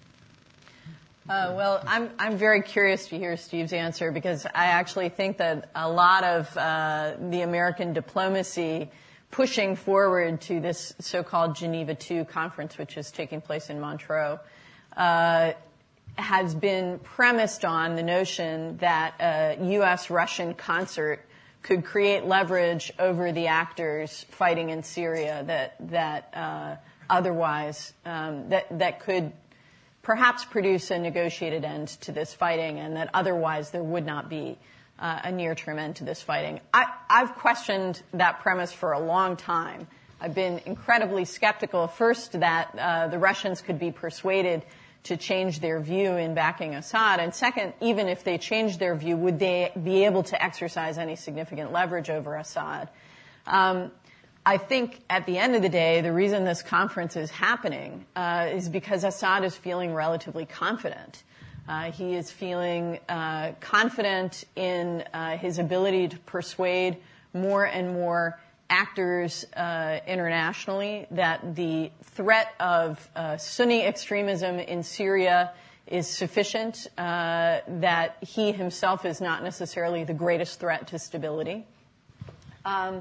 Uh, well, I'm I'm very curious to hear Steve's answer because I actually think that a lot of uh, the American diplomacy pushing forward to this so-called Geneva two conference, which is taking place in Montreux, uh, has been premised on the notion that a U S Russian concert could create leverage over the actors fighting in Syria that that. Uh, Otherwise, um, that that could perhaps produce a negotiated end to this fighting, and that otherwise there would not be uh, a near-term end to this fighting. I, I've questioned that premise for a long time. I've been incredibly skeptical, first, that uh, the Russians could be persuaded to change their view in backing Assad, and second, even if they changed their view, would they be able to exercise any significant leverage over Assad? Um, I think at the end of the day, the reason this conference is happening uh, is because Assad is feeling relatively confident. Uh, he is feeling uh, confident in uh, his ability to persuade more and more actors uh, internationally that the threat of uh, Sunni extremism in Syria is sufficient, uh, that he himself is not necessarily the greatest threat to stability. Um,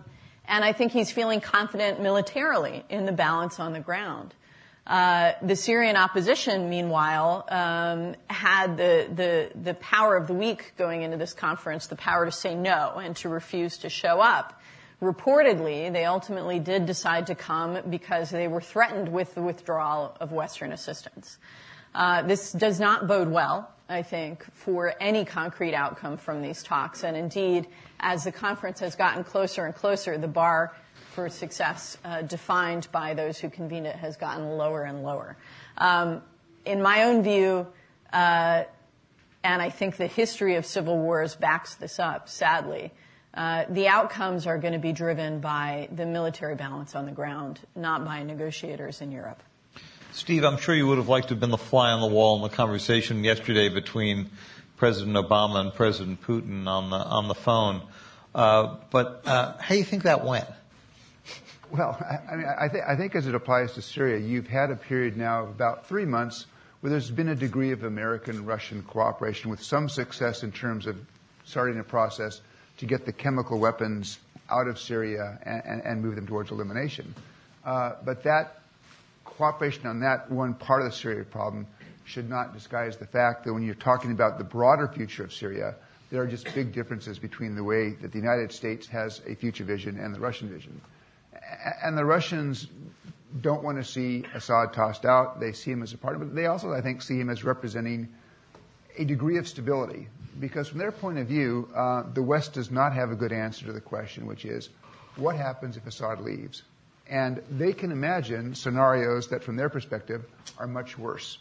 And I think he's feeling confident militarily in the balance on the ground. Uh, the Syrian opposition, meanwhile, um, had the, the, the power of the week going into this conference, the power to say no and to refuse to show up. Reportedly, they ultimately did decide to come because they were threatened with the withdrawal of Western assistance. Uh, this does not bode well, I think, for any concrete outcome from these talks. And indeed, as the conference has gotten closer and closer, the bar for success uh, defined by those who convened it has gotten lower and lower. Um, in my own view, uh, and I think the history of civil wars backs this up, sadly, uh, the outcomes are going to be driven by the military balance on the ground, not by negotiators in Europe. Steve, I'm sure you would have liked to have been the fly on the wall in the conversation yesterday between President Obama and President Putin on the on the phone. Uh, but uh, how do you think that went? Well, I, I mean, I, th- I think as it applies to Syria, you've had a period now of about three months where there's been a degree of American-Russian cooperation with some success in terms of starting a process to get the chemical weapons out of Syria and, and, and move them towards elimination. Uh, but that cooperation on that one part of the Syria problem should not disguise the fact that when you're talking about the broader future of Syria, there are just big differences between the way that the United States has a future vision and the Russian vision. And the Russians don't want to see Assad tossed out. They see him as a partner, but they also, I think, see him as representing a degree of stability. Because from their point of view, uh, the West does not have a good answer to the question, which is, what happens if Assad leaves? And they can imagine scenarios that, from their perspective, are much worse.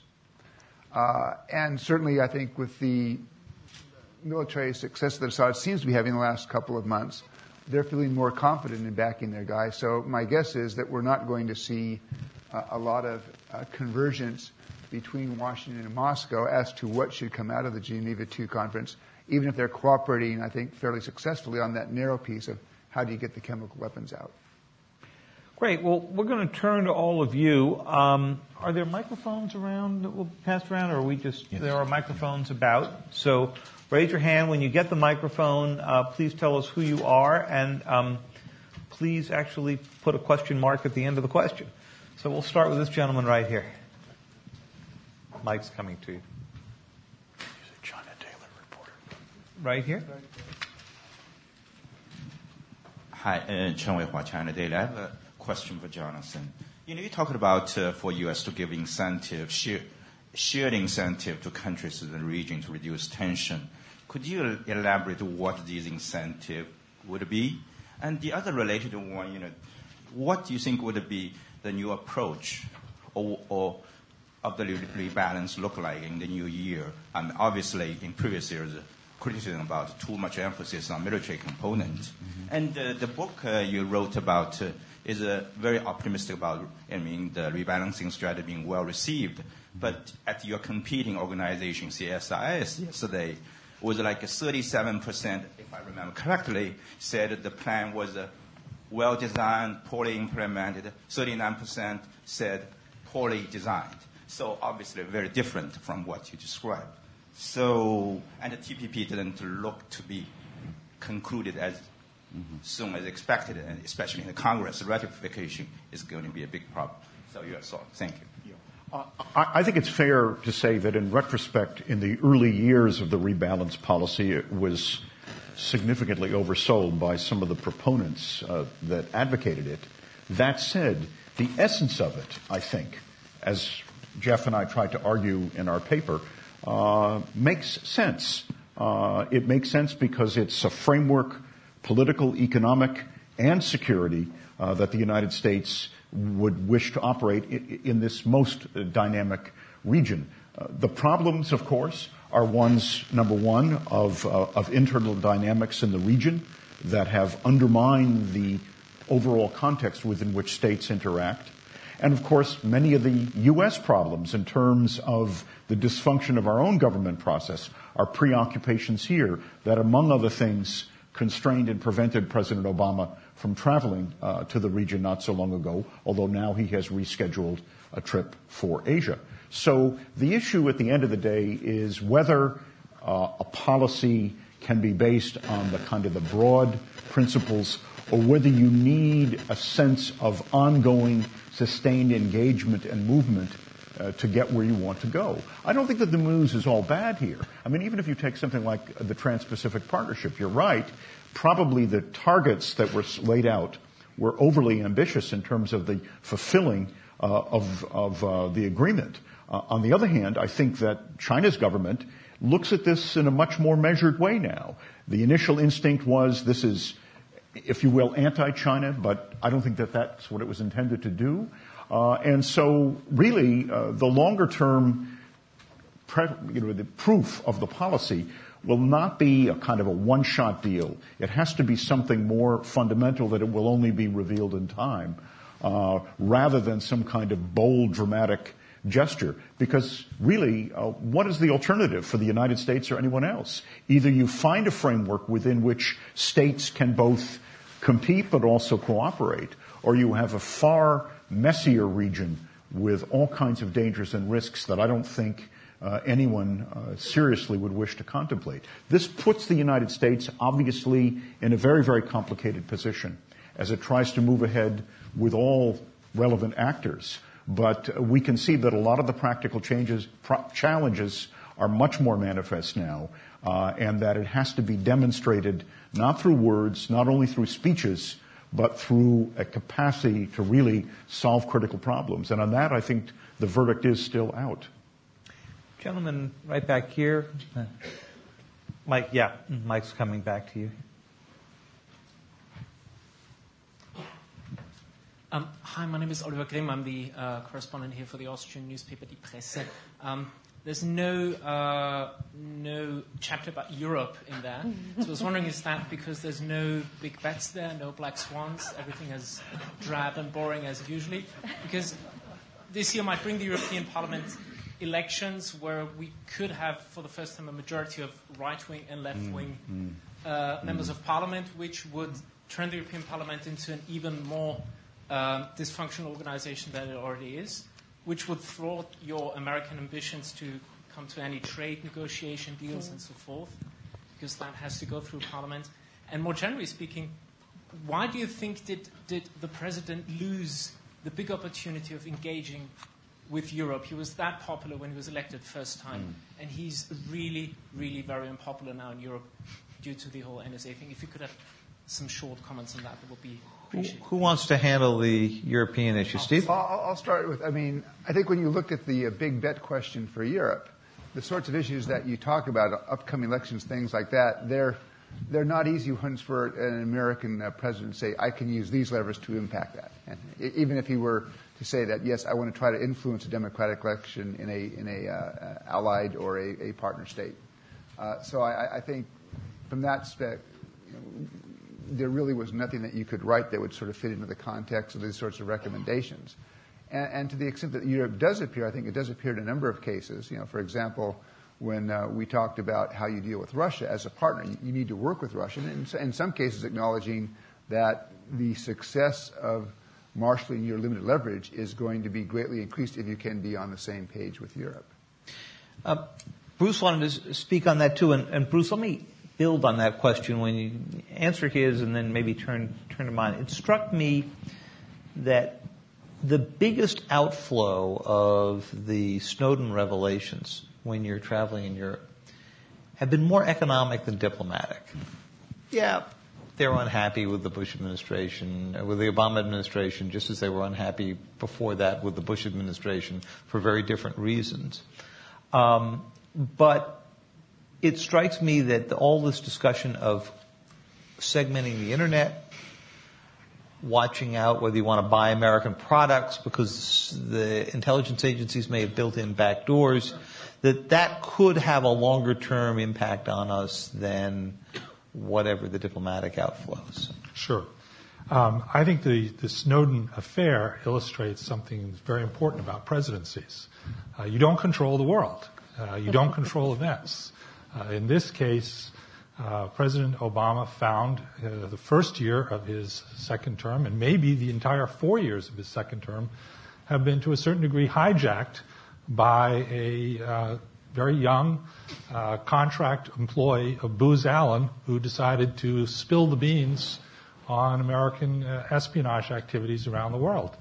Uh, and certainly, I think, with the military success that Assad seems to be having in the last couple of months, they're feeling more confident in backing their guy. So my guess is that we're not going to see uh, a lot of uh, convergence between Washington and Moscow as to what should come out of the Geneva two conference, even if they're cooperating, I think, fairly successfully on that narrow piece of how do you get the chemical weapons out. Great. Well, we're going to turn to all of you. Um, are there microphones around that will pass around, or are we just, yes. There are microphones about. So raise your hand when you get the microphone. Uh, please tell us who you are, and um, please actually put a question mark at the end of the question. So we'll start with this gentleman right here. Mike's coming to you. He's a China Taylor reporter. Right here. Hi, uh, Chen Weihua, China Daily. I have a question for Jonathan. You know, you talked about uh, for U S to give incentive, share, shared incentive to countries in the region to reduce tension. Could you elaborate what these incentives would be? And the other related one, you know, what do you think would be the new approach or, or of the rebalance look like in the new year? And obviously, in previous years, criticism about too much emphasis on military component. Mm-hmm. And uh, the book uh, you wrote about uh, is uh, very optimistic about, I mean, the rebalancing strategy being well received. Mm-hmm. But at your competing organization, C S I S, yesterday, was like a thirty-seven percent, if I remember correctly, said the plan was uh, well designed, poorly implemented. thirty-nine percent said poorly designed. So obviously very different from what you described. So, and the T P P didn't look to be concluded as mm-hmm. soon as expected, and especially in the Congress, ratification is going to be a big problem. So your thought. Thank you. Uh, I, I think it's fair to say that in retrospect, in the early years of the rebalance policy, it was significantly oversold by some of the proponents uh, that advocated it. That said, the essence of it, I think, as Jeff and I tried to argue in our paper, uh, makes sense. Uh, it makes sense because it's a framework, political, economic, and security, uh, that the United States would wish to operate in, in this most uh, dynamic region. Uh, the problems, of course, are ones, number one, of, uh, of internal dynamics in the region that have undermined the overall context within which states interact. And, of course, many of the U S problems in terms of the dysfunction of our own government process are preoccupations here that, among other things, constrained and prevented President Obama from traveling uh, to the region not so long ago, although now he has rescheduled a trip for Asia. So the issue at the end of the day is whether uh, a policy can be based on the kind of the broad principles or whether you need a sense of ongoing, sustained engagement and movement uh, to get where you want to go. I don't think that the news is all bad here. I mean, even if you take something like the Trans-Pacific Partnership, you're right, probably the targets that were laid out were overly ambitious in terms of the fulfilling uh, of, of uh, the agreement. Uh, on the other hand, I think that China's government looks at this in a much more measured way now. The initial instinct was this is, if you will, anti-China, but I don't think that that's what it was intended to do. Uh, and so really, uh, the longer-term pre- you know, the proof of the policy will not be a kind of a one-shot deal. It has to be something more fundamental that it will only be revealed in time, uh, rather than some kind of bold, dramatic gesture. Because really, uh, what is the alternative for the United States or anyone else? Either you find a framework within which states can both compete but also cooperate, or you have a far messier region with all kinds of dangers and risks that I don't think uh, anyone uh, seriously would wish to contemplate. This puts the United States obviously in a very, very complicated position as it tries to move ahead with all relevant actors. But uh, we can see that a lot of the practical changes, pro- challenges are much more manifest now, uh, and that it has to be demonstrated not through words, not only through speeches, but through a capacity to really solve critical problems. And on that, I think the verdict is still out. Gentleman right back here. Uh, Mike, yeah, Mike's coming back to you. Um, hi, my name is Oliver Grimm. I'm the uh, correspondent here for the Austrian newspaper Die Presse. Um, there's no uh, no chapter about Europe in there. So I was wondering, is that because there's no big bets there, no black swans, everything is drab and boring as usually? Because this year might bring the European Parliament elections where we could have, for the first time, a majority of right-wing and left-wing mm, mm, uh, members mm. of Parliament, which would turn the European Parliament into an even more Um, dysfunctional organization that it already is, which would thwart your American ambitions to come to any trade negotiation deals mm. and so forth, because that has to go through Parliament. And more generally speaking, why do you think did, did the president lose the big opportunity of engaging with Europe? He was that popular when he was elected first time, mm. and he's really, really very unpopular now in Europe due to the whole N S A thing. If you could have some short comments on that, that would be Who, who wants to handle the European issue? Steve? I'll, I'll start with, I mean, I think when you look at the uh, big bet question for Europe, the sorts of issues that you talk about, uh, upcoming elections, things like that, they're, they're not easy ones for an American uh, president to say, I can use these levers to impact that. And even if he were to say that, yes, I want to try to influence a democratic election in a, in a uh, allied or a, a partner state. Uh, so I, I think from that aspect, you know, there really was nothing that you could write that would sort of fit into the context of these sorts of recommendations. And, and to the extent that Europe does appear, I think it does appear in a number of cases. You know, for example, when uh, we talked about how you deal with Russia as a partner, you, you need to work with Russia, and in, in some cases acknowledging that the success of marshaling your limited leverage is going to be greatly increased if you can be on the same page with Europe. Uh, Bruce wanted to speak on that too, and, and Bruce, let me build on that question when you answer his and then maybe turn turn to mine. It struck me that the biggest outflow of the Snowden revelations when you're traveling in Europe have been more economic than diplomatic. Yeah, they were unhappy with the Bush administration, with the Obama administration, just as they were unhappy before that with the Bush administration for very different reasons. Um, but it strikes me that all this discussion of segmenting the internet, watching out whether you want to buy American products because the intelligence agencies may have built in back doors, that that could have a longer term impact on us than whatever the diplomatic outflows. Sure. Um, I think the, the Snowden affair illustrates something very important about presidencies. Uh, you don't control the world. Uh, you don't control events. Uh, in this case, uh, President Obama found uh, the first year of his second term, and maybe the entire four years of his second term, have been to a certain degree hijacked by a uh, very young uh, contract employee of Booz Allen, who decided to spill the beans on American uh, espionage activities around the world.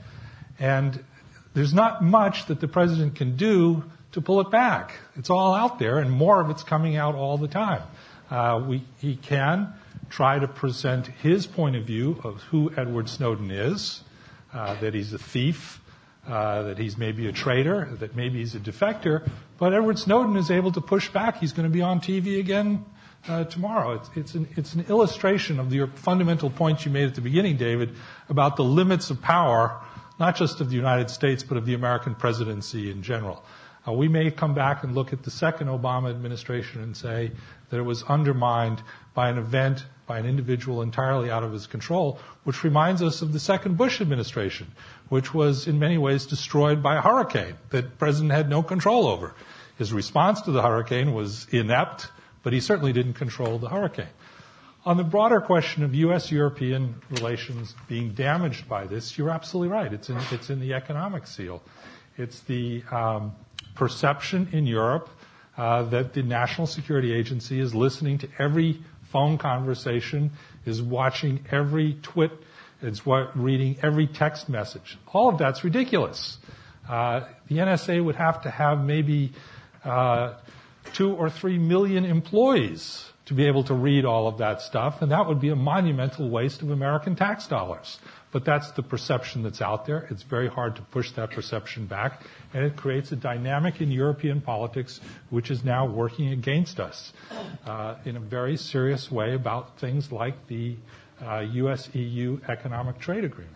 And there's not much that the president can do to pull it back. It's all out there, and more of it's coming out all the time. Uh, we, he can try to present his point of view of who Edward Snowden is, uh, that he's a thief, uh, that he's maybe a traitor, that maybe he's a defector. But Edward Snowden is able to push back. He's going to be on T V again uh, tomorrow. It's, it's, an, it's an illustration of your fundamental point you made at the beginning, David, about the limits of power, not just of the United States, but of the American presidency in general. Uh, we may come back and look at the second Obama administration and say that it was undermined by an event, by an individual entirely out of his control, which reminds us of the second Bush administration, which was in many ways destroyed by a hurricane that the president had no control over. His response to the hurricane was inept, but he certainly didn't control the hurricane. On the broader question of U S European relations being damaged by this, you're absolutely right. It's in, it's in the economic seal. It's the um, perception in Europe uh, that the National Security Agency is listening to every phone conversation, is watching every twit, is what, reading every text message. All of that's ridiculous. Uh, the N S A would have to have maybe uh, two or three million employees to be able to read all of that stuff, and that would be a monumental waste of American tax dollars. But that's the perception that's out there. It's very hard to push that perception back, and it creates a dynamic in European politics which is now working against us uh, in a very serious way about things like the uh, U S E U economic trade agreement.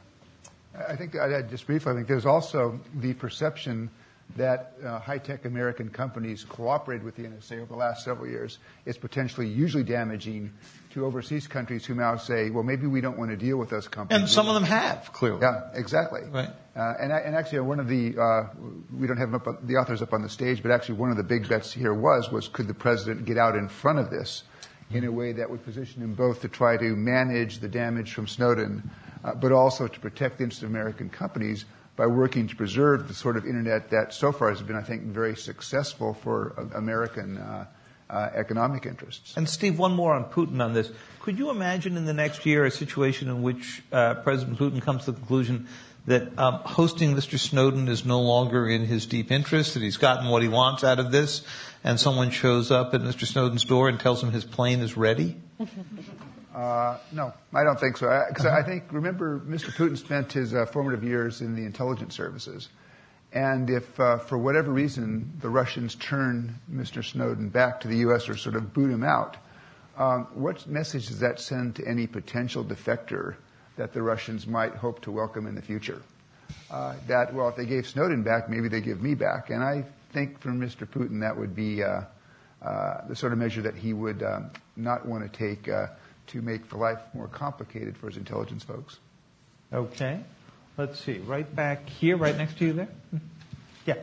I think, I, just briefly, I think there's also the perception that uh, high-tech American companies cooperated with the N S A over the last several years is potentially usually damaging to overseas countries who now say, well, maybe we don't want to deal with those companies. And some of them have, clearly. Yeah, exactly. Right. Uh, and, and actually, one of the, uh, we don't have up, the authors up on the stage, but actually one of the big bets here was, was could the president get out in front of this in a way that would position him both to try to manage the damage from Snowden, uh, but also to protect the interests of American companies by working to preserve the sort of internet that so far has been, I think, very successful for uh, American uh, uh, economic interests. And Steve, one more on Putin on this. Could you imagine in the next year a situation in which uh, President Putin comes to the conclusion that um, hosting Mister Snowden is no longer in his deep interest, that he's gotten what he wants out of this, and someone shows up at Mister Snowden's door and tells him his plane is ready? Uh, no, I don't think so. Because I, uh-huh. I think, remember, Mister Putin spent his uh, formative years in the intelligence services. And if, uh, for whatever reason, the Russians turn Mister Snowden back to the U S or sort of boot him out, um, what message does that send to any potential defector that the Russians might hope to welcome in the future? Uh, that, well, if they gave Snowden back, maybe they give me back. And I think for Mister Putin, that would be uh, uh, the sort of measure that he would um, not want to take uh, to make for life more complicated for his intelligence folks. Okay. Let's see. Right back here, right next to you there. Yeah.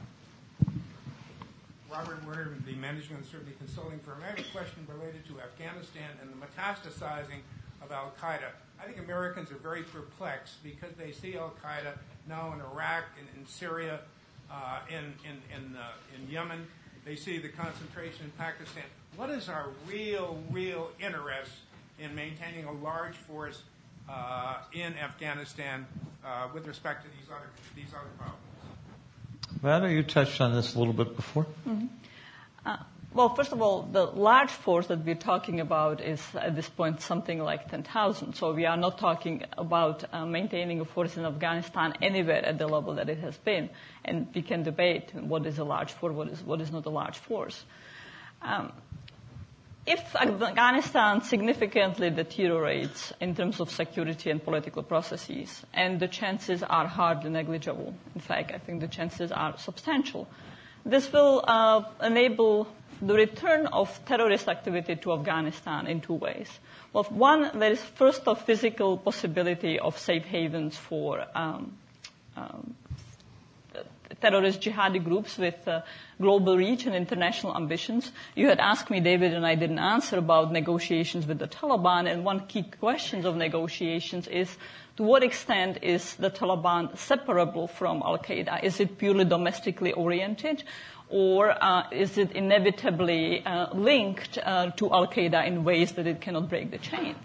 Robert Werner, the managing consulting consulting firm. I have a question related to Afghanistan and the metastasizing of al-Qaeda. I think Americans are very perplexed because they see al-Qaeda now in Iraq, in, in Syria, uh, in in in, uh, in Yemen. They see the concentration in Pakistan. What is our real, real interest in maintaining a large force uh, in Afghanistan uh, with respect to these other these other problems? Vada, you touched on this a little bit before. Mm-hmm. Uh, well, first of all, the large force that we're talking about is at this point something like ten thousand. So we are not talking about uh, maintaining a force in Afghanistan anywhere at the level that it has been. And we can debate what is a large force, what is, what is not a large force. Um, If Afghanistan significantly deteriorates in terms of security and political processes, and the chances are hardly negligible, in fact, I think the chances are substantial, this will uh, enable the return of terrorist activity to Afghanistan in two ways. Well, one, there is first a physical possibility of safe havens for um, um, terrorist jihadi groups with uh, global reach and international ambitions. You had asked me, David, and I didn't answer about negotiations with the Taliban, and one key question of negotiations is to what extent is the Taliban separable from al-Qaeda? Is it purely domestically oriented, or uh, is it inevitably uh, linked uh, to al-Qaeda in ways that it cannot break the chains?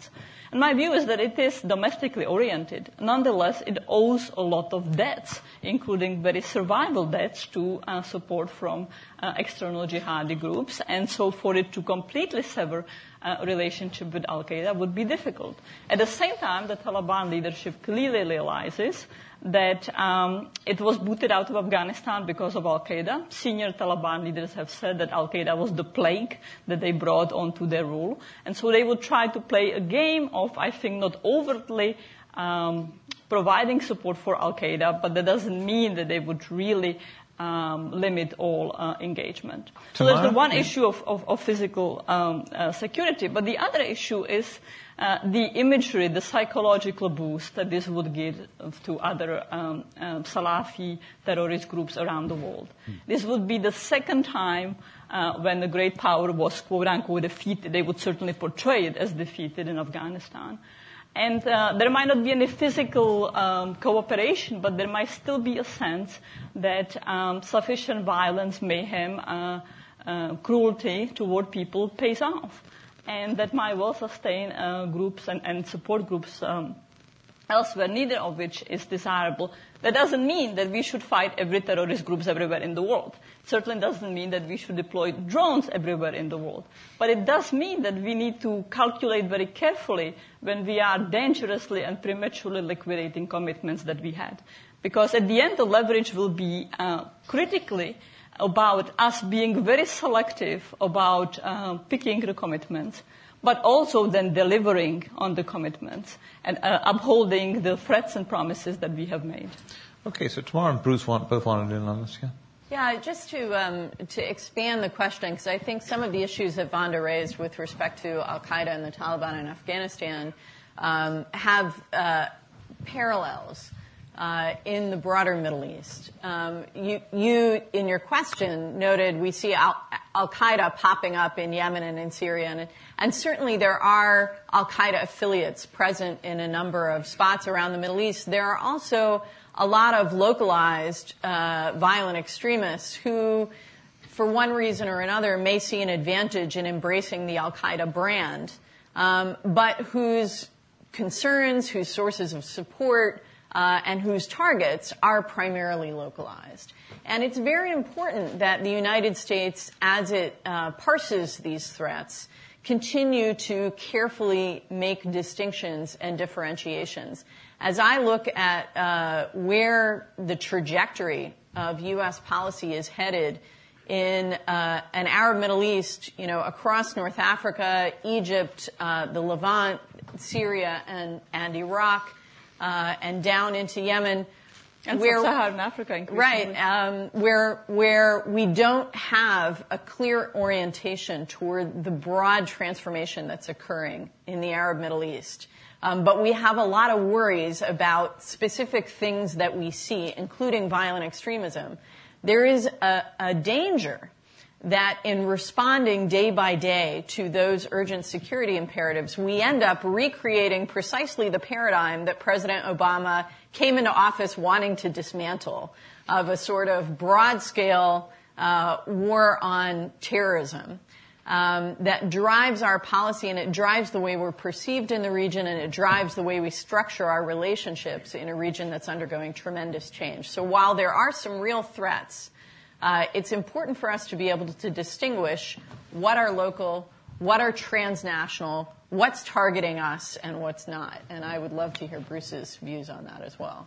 And my view is that it is domestically oriented. Nonetheless, it owes a lot of debts, including very survival debts to uh, support from uh, external jihadi groups. And so for it to completely sever a relationship with Al-Qaeda would be difficult. At the same time, the Taliban leadership clearly realizes that um, it was booted out of Afghanistan because of Al-Qaeda. Senior Taliban leaders have said that Al-Qaeda was the plague that they brought onto their rule. And so they would try to play a game of, I think, not overtly um, providing support for Al-Qaeda, but that doesn't mean that they would really Um, limit all uh, engagement. So there's the one issue of, of, of physical um, uh, security, but the other issue is uh, the imagery, the psychological boost that this would give to other um, uh, Salafi terrorist groups around the world. Mm. This would be the second time uh, when the great power was quote-unquote defeated. They would certainly portray it as defeated in Afghanistan. And uh, there might not be any physical um, cooperation, but there might still be a sense that um, sufficient violence, mayhem, uh, uh, cruelty toward people pays off. And that might well sustain uh, groups and, and support groups um, elsewhere, neither of which is desirable. That doesn't mean that we should fight every terrorist groups everywhere in the world. It certainly doesn't mean that we should deploy drones everywhere in the world. But it does mean that we need to calculate very carefully when we are dangerously and prematurely liquidating commitments that we had. Because at the end, the leverage will be uh, critically about us being very selective about uh, picking the commitments, but also then delivering on the commitments and uh, upholding the threats and promises that we have made. Okay, so Tamar and Bruce want, both wanted in on this, yeah? Yeah, just to um, to expand the question, because I think some of the issues that Vonda raised with respect to Al-Qaeda and the Taliban in Afghanistan um, have uh, parallels uh, in the broader Middle East. Um, you, you, in your question, noted we see Al- Al-Qaeda popping up in Yemen and in Syria, and, and certainly there are Al-Qaeda affiliates present in a number of spots around the Middle East. There are also a lot of localized uh, violent extremists who, for one reason or another, may see an advantage in embracing the Al-Qaeda brand, um, but whose concerns, whose sources of support, uh, and whose targets are primarily localized. And it's very important that the United States, as it uh, parses these threats, continue to carefully make distinctions and differentiations. As I look at uh, where the trajectory of U S policy is headed in uh, an Arab Middle East, you know, across North Africa, Egypt, uh, the Levant, Syria, and, and Iraq, uh, and down into Yemen, and where, Sub-Saharan Africa, right, um, where where we don't have a clear orientation toward the broad transformation that's occurring in the Arab Middle East. Um, but we have a lot of worries about specific things that we see, including violent extremism. There is a, a danger that in responding day by day to those urgent security imperatives, we end up recreating precisely the paradigm that President Obama came into office wanting to dismantle, of a sort of broad-scale uh, war on terrorism. Um, that drives our policy, and it drives the way we're perceived in the region, and it drives the way we structure our relationships in a region that's undergoing tremendous change. So while there are some real threats, uh, it's important for us to be able to distinguish what are local, what are transnational, what's targeting us, and what's not. And I would love to hear Bruce's views on that as well.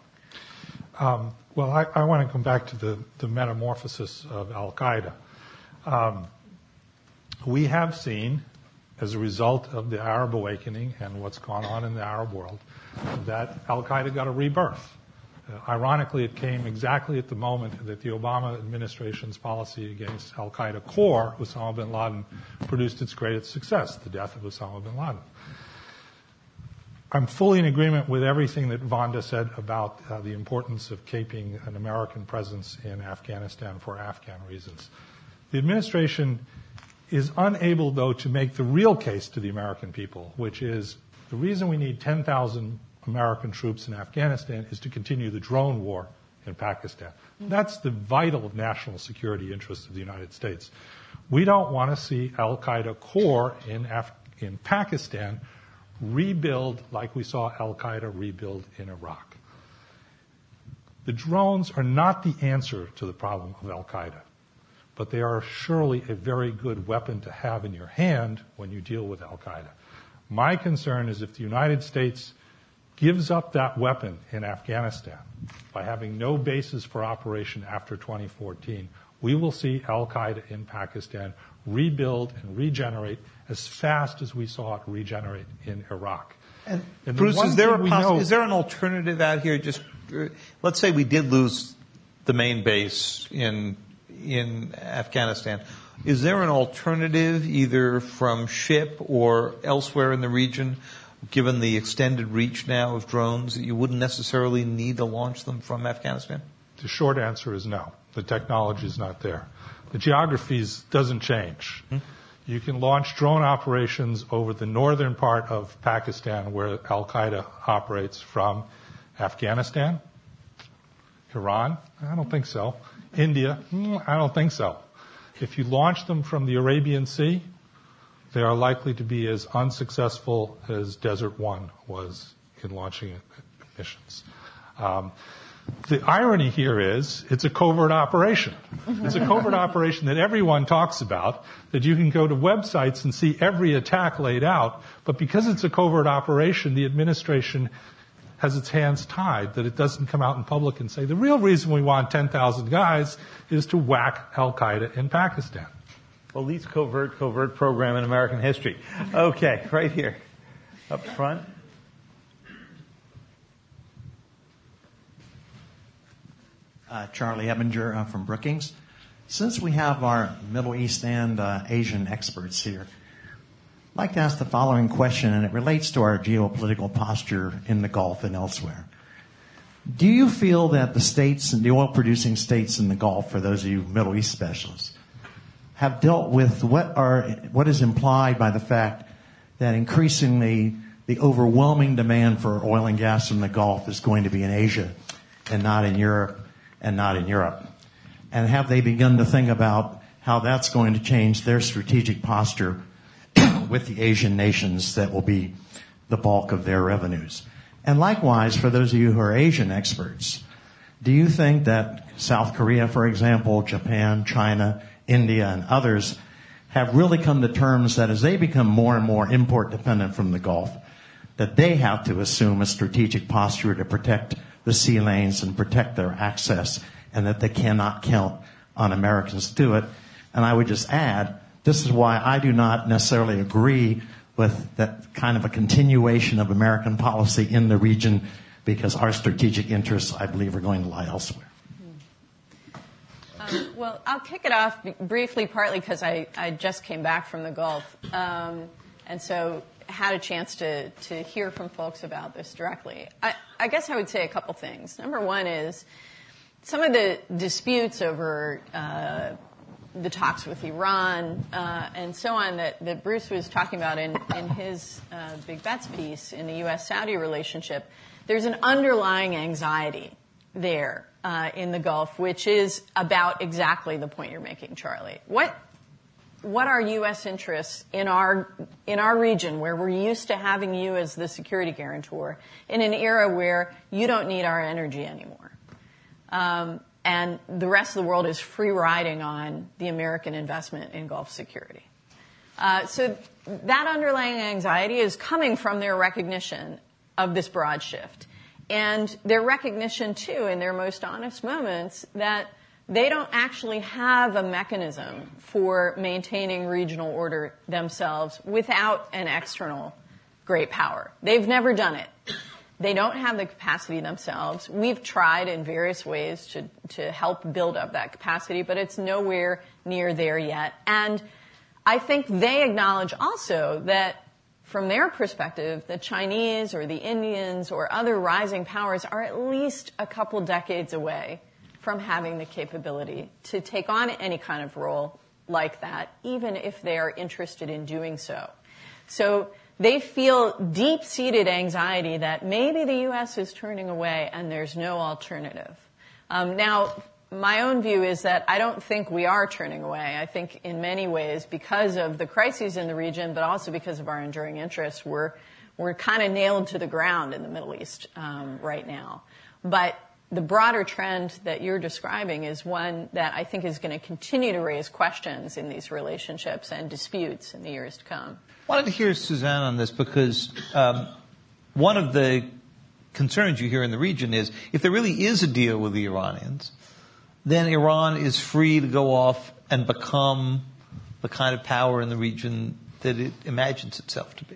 Um, well, I, I want to come back to the, the metamorphosis of Al-Qaeda. Um, We have seen, as a result of the Arab awakening and what's gone on in the Arab world, that Al-Qaeda got a rebirth. Uh, ironically, it came exactly at the moment that the Obama administration's policy against Al-Qaeda core, Osama bin Laden, produced its greatest success, the death of Osama bin Laden. I'm fully in agreement with everything that Vonda said about uh, the importance of keeping an American presence in Afghanistan for Afghan reasons. The administration is unable, though, to make the real case to the American people, which is the reason we need ten thousand American troops in Afghanistan is to continue the drone war in Pakistan. That's the vital national security interest of the United States. We don't want to see Al-Qaeda core in, Af- in Pakistan rebuild like we saw al-Qaeda rebuild in Iraq. The drones are not the answer to the problem of al-Qaeda, but they are surely a very good weapon to have in your hand when you deal with al-Qaeda. My concern is if the United States gives up that weapon in Afghanistan by having no basis for operation after twenty fourteen, we will see al-Qaeda in Pakistan rebuild and regenerate as fast as we saw it regenerate in Iraq. And, and Bruce, the is there, a we poss- know, is there an alternative out here? Just uh, let's say we did lose the main base in in Afghanistan. Is there an alternative, either from ship or elsewhere in the region, given the extended reach now of drones, that you wouldn't necessarily need to launch them from Afghanistan? The short answer is no. The technology is not there. The geography doesn't change. Hmm? You can launch drone operations over the northern part of Pakistan where al-Qaeda operates from. Afghanistan? Iran? I don't think so. India? I don't think so. If you launch them from the Arabian Sea, they are likely to be as unsuccessful as Desert One was in launching missions. Um, the irony here is it's a covert operation. It's a covert operation that everyone talks about, that you can go to websites and see every attack laid out, but because it's a covert operation, the administration has its hands tied, that it doesn't come out in public and say, the real reason we want ten thousand guys is to whack al-Qaeda in Pakistan. Well, least covert, covert program in American history. Okay, right here, up front. Uh, Charlie Ebinger uh, from Brookings. Since we have our Middle East and uh, Asian experts here, I'd like to ask the following question, and it relates to our geopolitical posture in the Gulf and elsewhere. Do you feel that the states, the oil-producing states in the Gulf, for those of you Middle East specialists, have dealt with what are what is implied by the fact that increasingly the overwhelming demand for oil and gas in the Gulf is going to be in Asia and not in Europe and not in Europe? And have they begun to think about how that's going to change their strategic posture with the Asian nations that will be the bulk of their revenues? And likewise, for those of you who are Asian experts, do you think that South Korea, for example, Japan, China, India, and others have really come to terms that as they become more and more import dependent from the Gulf, that they have to assume a strategic posture to protect the sea lanes and protect their access, and that they cannot count on Americans to do it? And I would just add, this is why I do not necessarily agree with that kind of a continuation of American policy in the region, because our strategic interests, I believe, are going to lie elsewhere. Um, well, I'll kick it off briefly, partly because I, I just came back from the Gulf, um, and so had a chance to, to hear from folks about this directly. I, I guess I would say a couple things. Number one is some of the disputes over uh, the talks with Iran uh, and so on that, that Bruce was talking about in, in his uh, Big Bets piece in the U S Saudi relationship. There's an underlying anxiety there uh, in the Gulf, which is about exactly the point you're making, Charlie. What what are U S interests in our in our region, where we're used to having you as the security guarantor, in an era where you don't need our energy anymore? Um, and the rest of the world is free riding on the American investment in Gulf security. Uh, so that underlying anxiety is coming from their recognition of this broad shift. And their recognition, too, in their most honest moments, that they don't actually have a mechanism for maintaining regional order themselves without an external great power. They've never done it. They don't have the capacity themselves. We've tried in various ways to, to help build up that capacity, but it's nowhere near there yet. And I think they acknowledge also that from their perspective, the Chinese or the Indians or other rising powers are at least a couple decades away from having the capability to take on any kind of role like that, even if they are interested in doing so. So they feel deep-seated anxiety that maybe the U S is turning away and there's no alternative. Um, now, my own view is that I don't think we are turning away. I think in many ways, because of the crises in the region, but also because of our enduring interests, we're we're kind of nailed to the ground in the Middle East um, right now. But the broader trend that you're describing is one that I think is going to continue to raise questions in these relationships and disputes in the years to come. I wanted to hear Suzanne on this because um, one of the concerns you hear in the region is if there really is a deal with the Iranians, then Iran is free to go off and become the kind of power in the region that it imagines itself to be.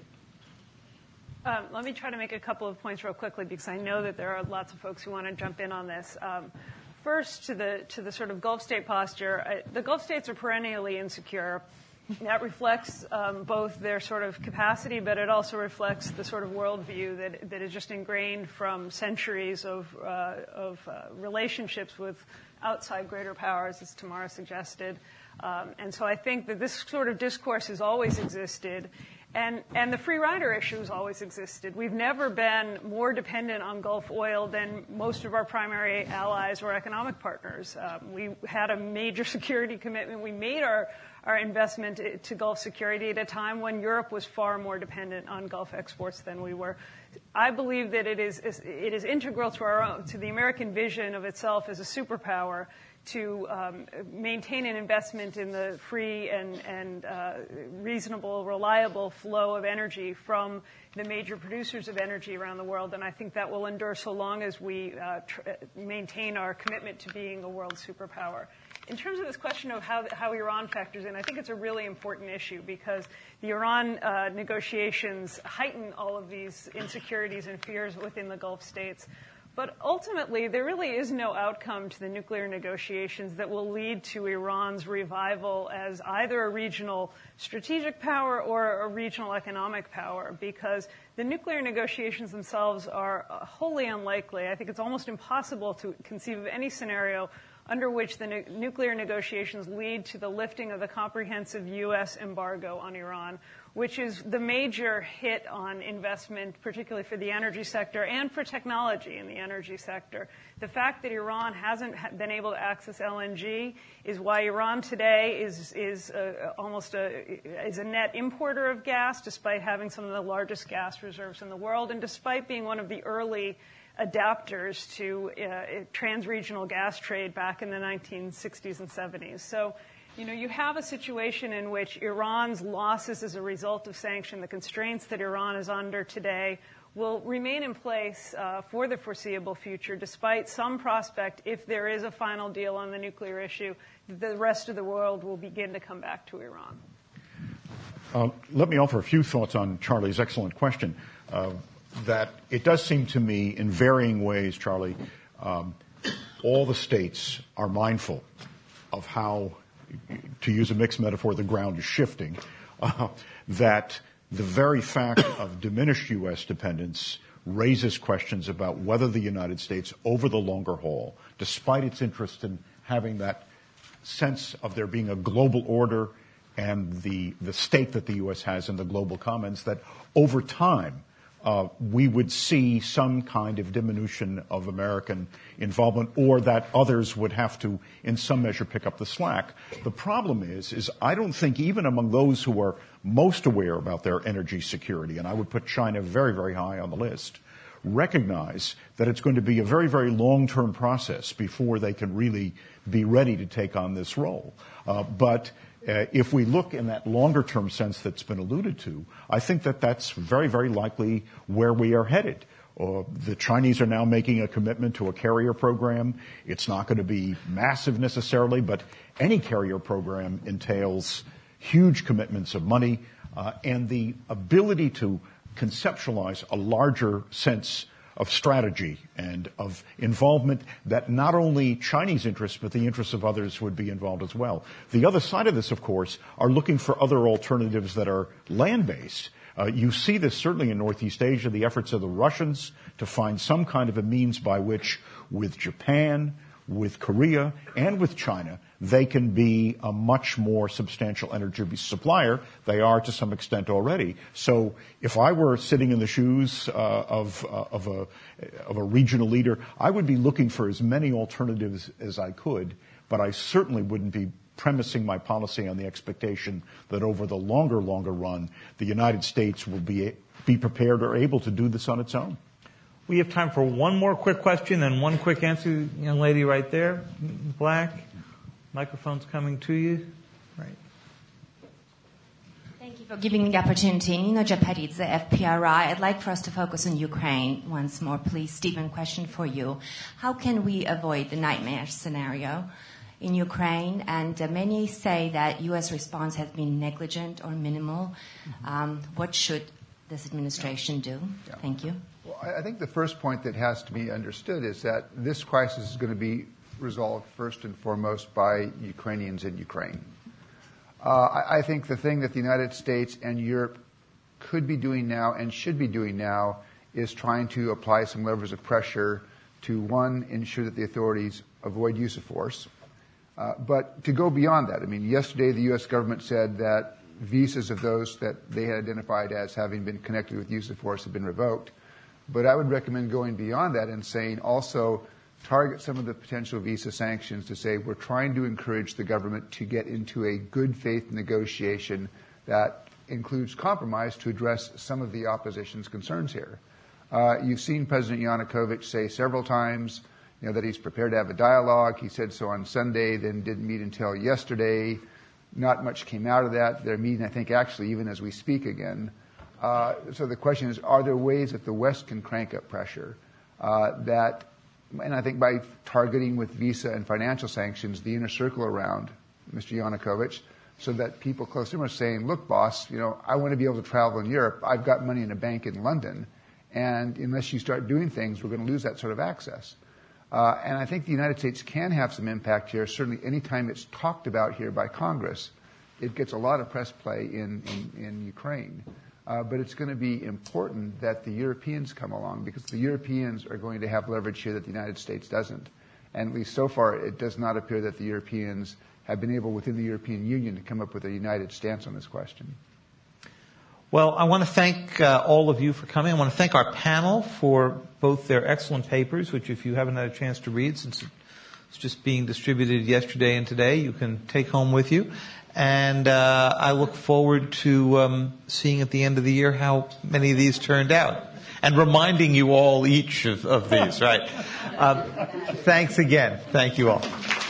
Um, let me try to make a couple of points real quickly because I know that there are lots of folks who want to jump in on this. Um, first, to the to the sort of Gulf state posture, I, the Gulf states are perennially insecure. That reflects um, both their sort of capacity, but it also reflects the sort of worldview that that is just ingrained from centuries of uh, of uh, relationships with outside greater powers, as Tamara suggested. Um, and so I think that this sort of discourse has always existed. And, and the free rider issue has always existed. We've never been more dependent on Gulf oil than most of our primary allies or economic partners. Um, we had a major security commitment. We made our, our investment to Gulf security at a time when Europe was far more dependent on Gulf exports than we were. I believe that it is, it is integral to our own, to the American vision of itself as a superpower to um, maintain an investment in the free and, and uh, reasonable, reliable flow of energy from the major producers of energy around the world. And I think that will endure so long as we uh, tr- maintain our commitment to being a world superpower. In terms of this question of how, how Iran factors in, I think it's a really important issue because the Iran uh, negotiations heighten all of these insecurities and fears within the Gulf states. But ultimately, there really is no outcome to the nuclear negotiations that will lead to Iran's revival as either a regional strategic power or a regional economic power, because the nuclear negotiations themselves are wholly unlikely. I think it's almost impossible to conceive of any scenario under which the nu- nuclear negotiations lead to the lifting of the comprehensive U S embargo on Iran, which is the major hit on investment, particularly for the energy sector and for technology in the energy sector. The fact that Iran hasn't been able to access L N G is why Iran today is is a, almost a is a net importer of gas, despite having some of the largest gas reserves in the world, and despite being one of the early adapters to uh, trans-regional gas trade back in the nineteen sixties and seventies. So, you know, you have a situation in which Iran's losses as a result of sanction, the constraints that Iran is under today, will remain in place uh, for the foreseeable future, despite some prospect, if there is a final deal on the nuclear issue, the rest of the world will begin to come back to Iran. Uh, let me offer a few thoughts on Charlie's excellent question. Uh, that it does seem to me in varying ways, Charlie, um, all the states are mindful of how, to use a mixed metaphor, the ground is shifting, uh, that the very fact of diminished U S dependence raises questions about whether the United States, over the longer haul, despite its interest in having that sense of there being a global order and the, the stake that the U S has in the global commons, that over time, Uh, we would see some kind of diminution of American involvement, or that others would have to, in some measure, pick up the slack. The problem is, is I don't think even among those who are most aware about their energy security, and I would put China very, very high on the list, recognize that it's going to be a very, very long-term process before they can really be ready to take on this role. Uh, but Uh, if we look in that longer-term sense that's been alluded to, I think that that's very, very likely where we are headed. Uh, the Chinese are now making a commitment to a carrier program. It's not going to be massive necessarily, but any carrier program entails huge commitments of money uh, and the ability to conceptualize a larger sense of strategy and of involvement that not only Chinese interests, but the interests of others would be involved as well. The other side of this, of course, are looking for other alternatives that are land-based. Uh, you see this certainly in Northeast Asia, the efforts of the Russians to find some kind of a means by which, with Japan, with Korea, and with China, they can be a much more substantial energy supplier. They are to some extent already. So if I were sitting in the shoes uh, of, uh, of, a, of a regional leader, I would be looking for as many alternatives as I could, but I certainly wouldn't be premising my policy on the expectation that over the longer, longer run, the United States will be, be prepared or able to do this on its own. We have time for one more quick question and one quick answer. Young lady right there, black. Microphone's coming to you. Right. Thank you for giving me the opportunity. Nino Japaridze, F P R I. I'd like for us to focus on Ukraine once more, please. Stephen, question for you. How can we avoid the nightmare scenario in Ukraine? And uh, many say that U S response has been negligent or minimal. Mm-hmm. Um, what should this administration do? Yeah. Thank you. Well, I think the first point that has to be understood is that this crisis is going to be resolved first and foremost by Ukrainians in Ukraine. Uh, I, I think the thing that the United States and Europe could be doing now and should be doing now is trying to apply some levers of pressure to, one, ensure that the authorities avoid use of force, uh, but to go beyond that. I mean, yesterday the U S government said that visas of those that they had identified as having been connected with use of force have been revoked. But I would recommend going beyond that and saying also target some of the potential visa sanctions to say we're trying to encourage the government to get into a good faith negotiation that includes compromise to address some of the opposition's concerns here. Uh, you've seen President Yanukovych say several times, you know, that he's prepared to have a dialogue. He said so on Sunday, then didn't meet until yesterday. Not much came out of that. They're meeting, I think, actually even as we speak again. Uh, so the question is, are there ways that the West can crank up pressure uh, that, and I think by targeting with visa and financial sanctions the inner circle around Mister Yanukovych, so that people close to him are saying, look, boss, you know, I want to be able to travel in Europe. I've got money in a bank in London, and unless you start doing things, we're going to lose that sort of access. Uh, and I think the United States can have some impact here. Certainly any time it's talked about here by Congress, it gets a lot of press play in, in, in Ukraine. Uh, but it's going to be important that the Europeans come along, because the Europeans are going to have leverage here that the United States doesn't. And at least so far, it does not appear that the Europeans have been able within the European Union to come up with a united stance on this question. Well, I want to thank uh, all of you for coming. I want to thank our panel for both their excellent papers, which if you haven't had a chance to read, since it's just being distributed yesterday and today, you can take home with you. And uh, I look forward to um, seeing at the end of the year how many of these turned out, and reminding you all each of, of these, right? Um, thanks again. Thank you all.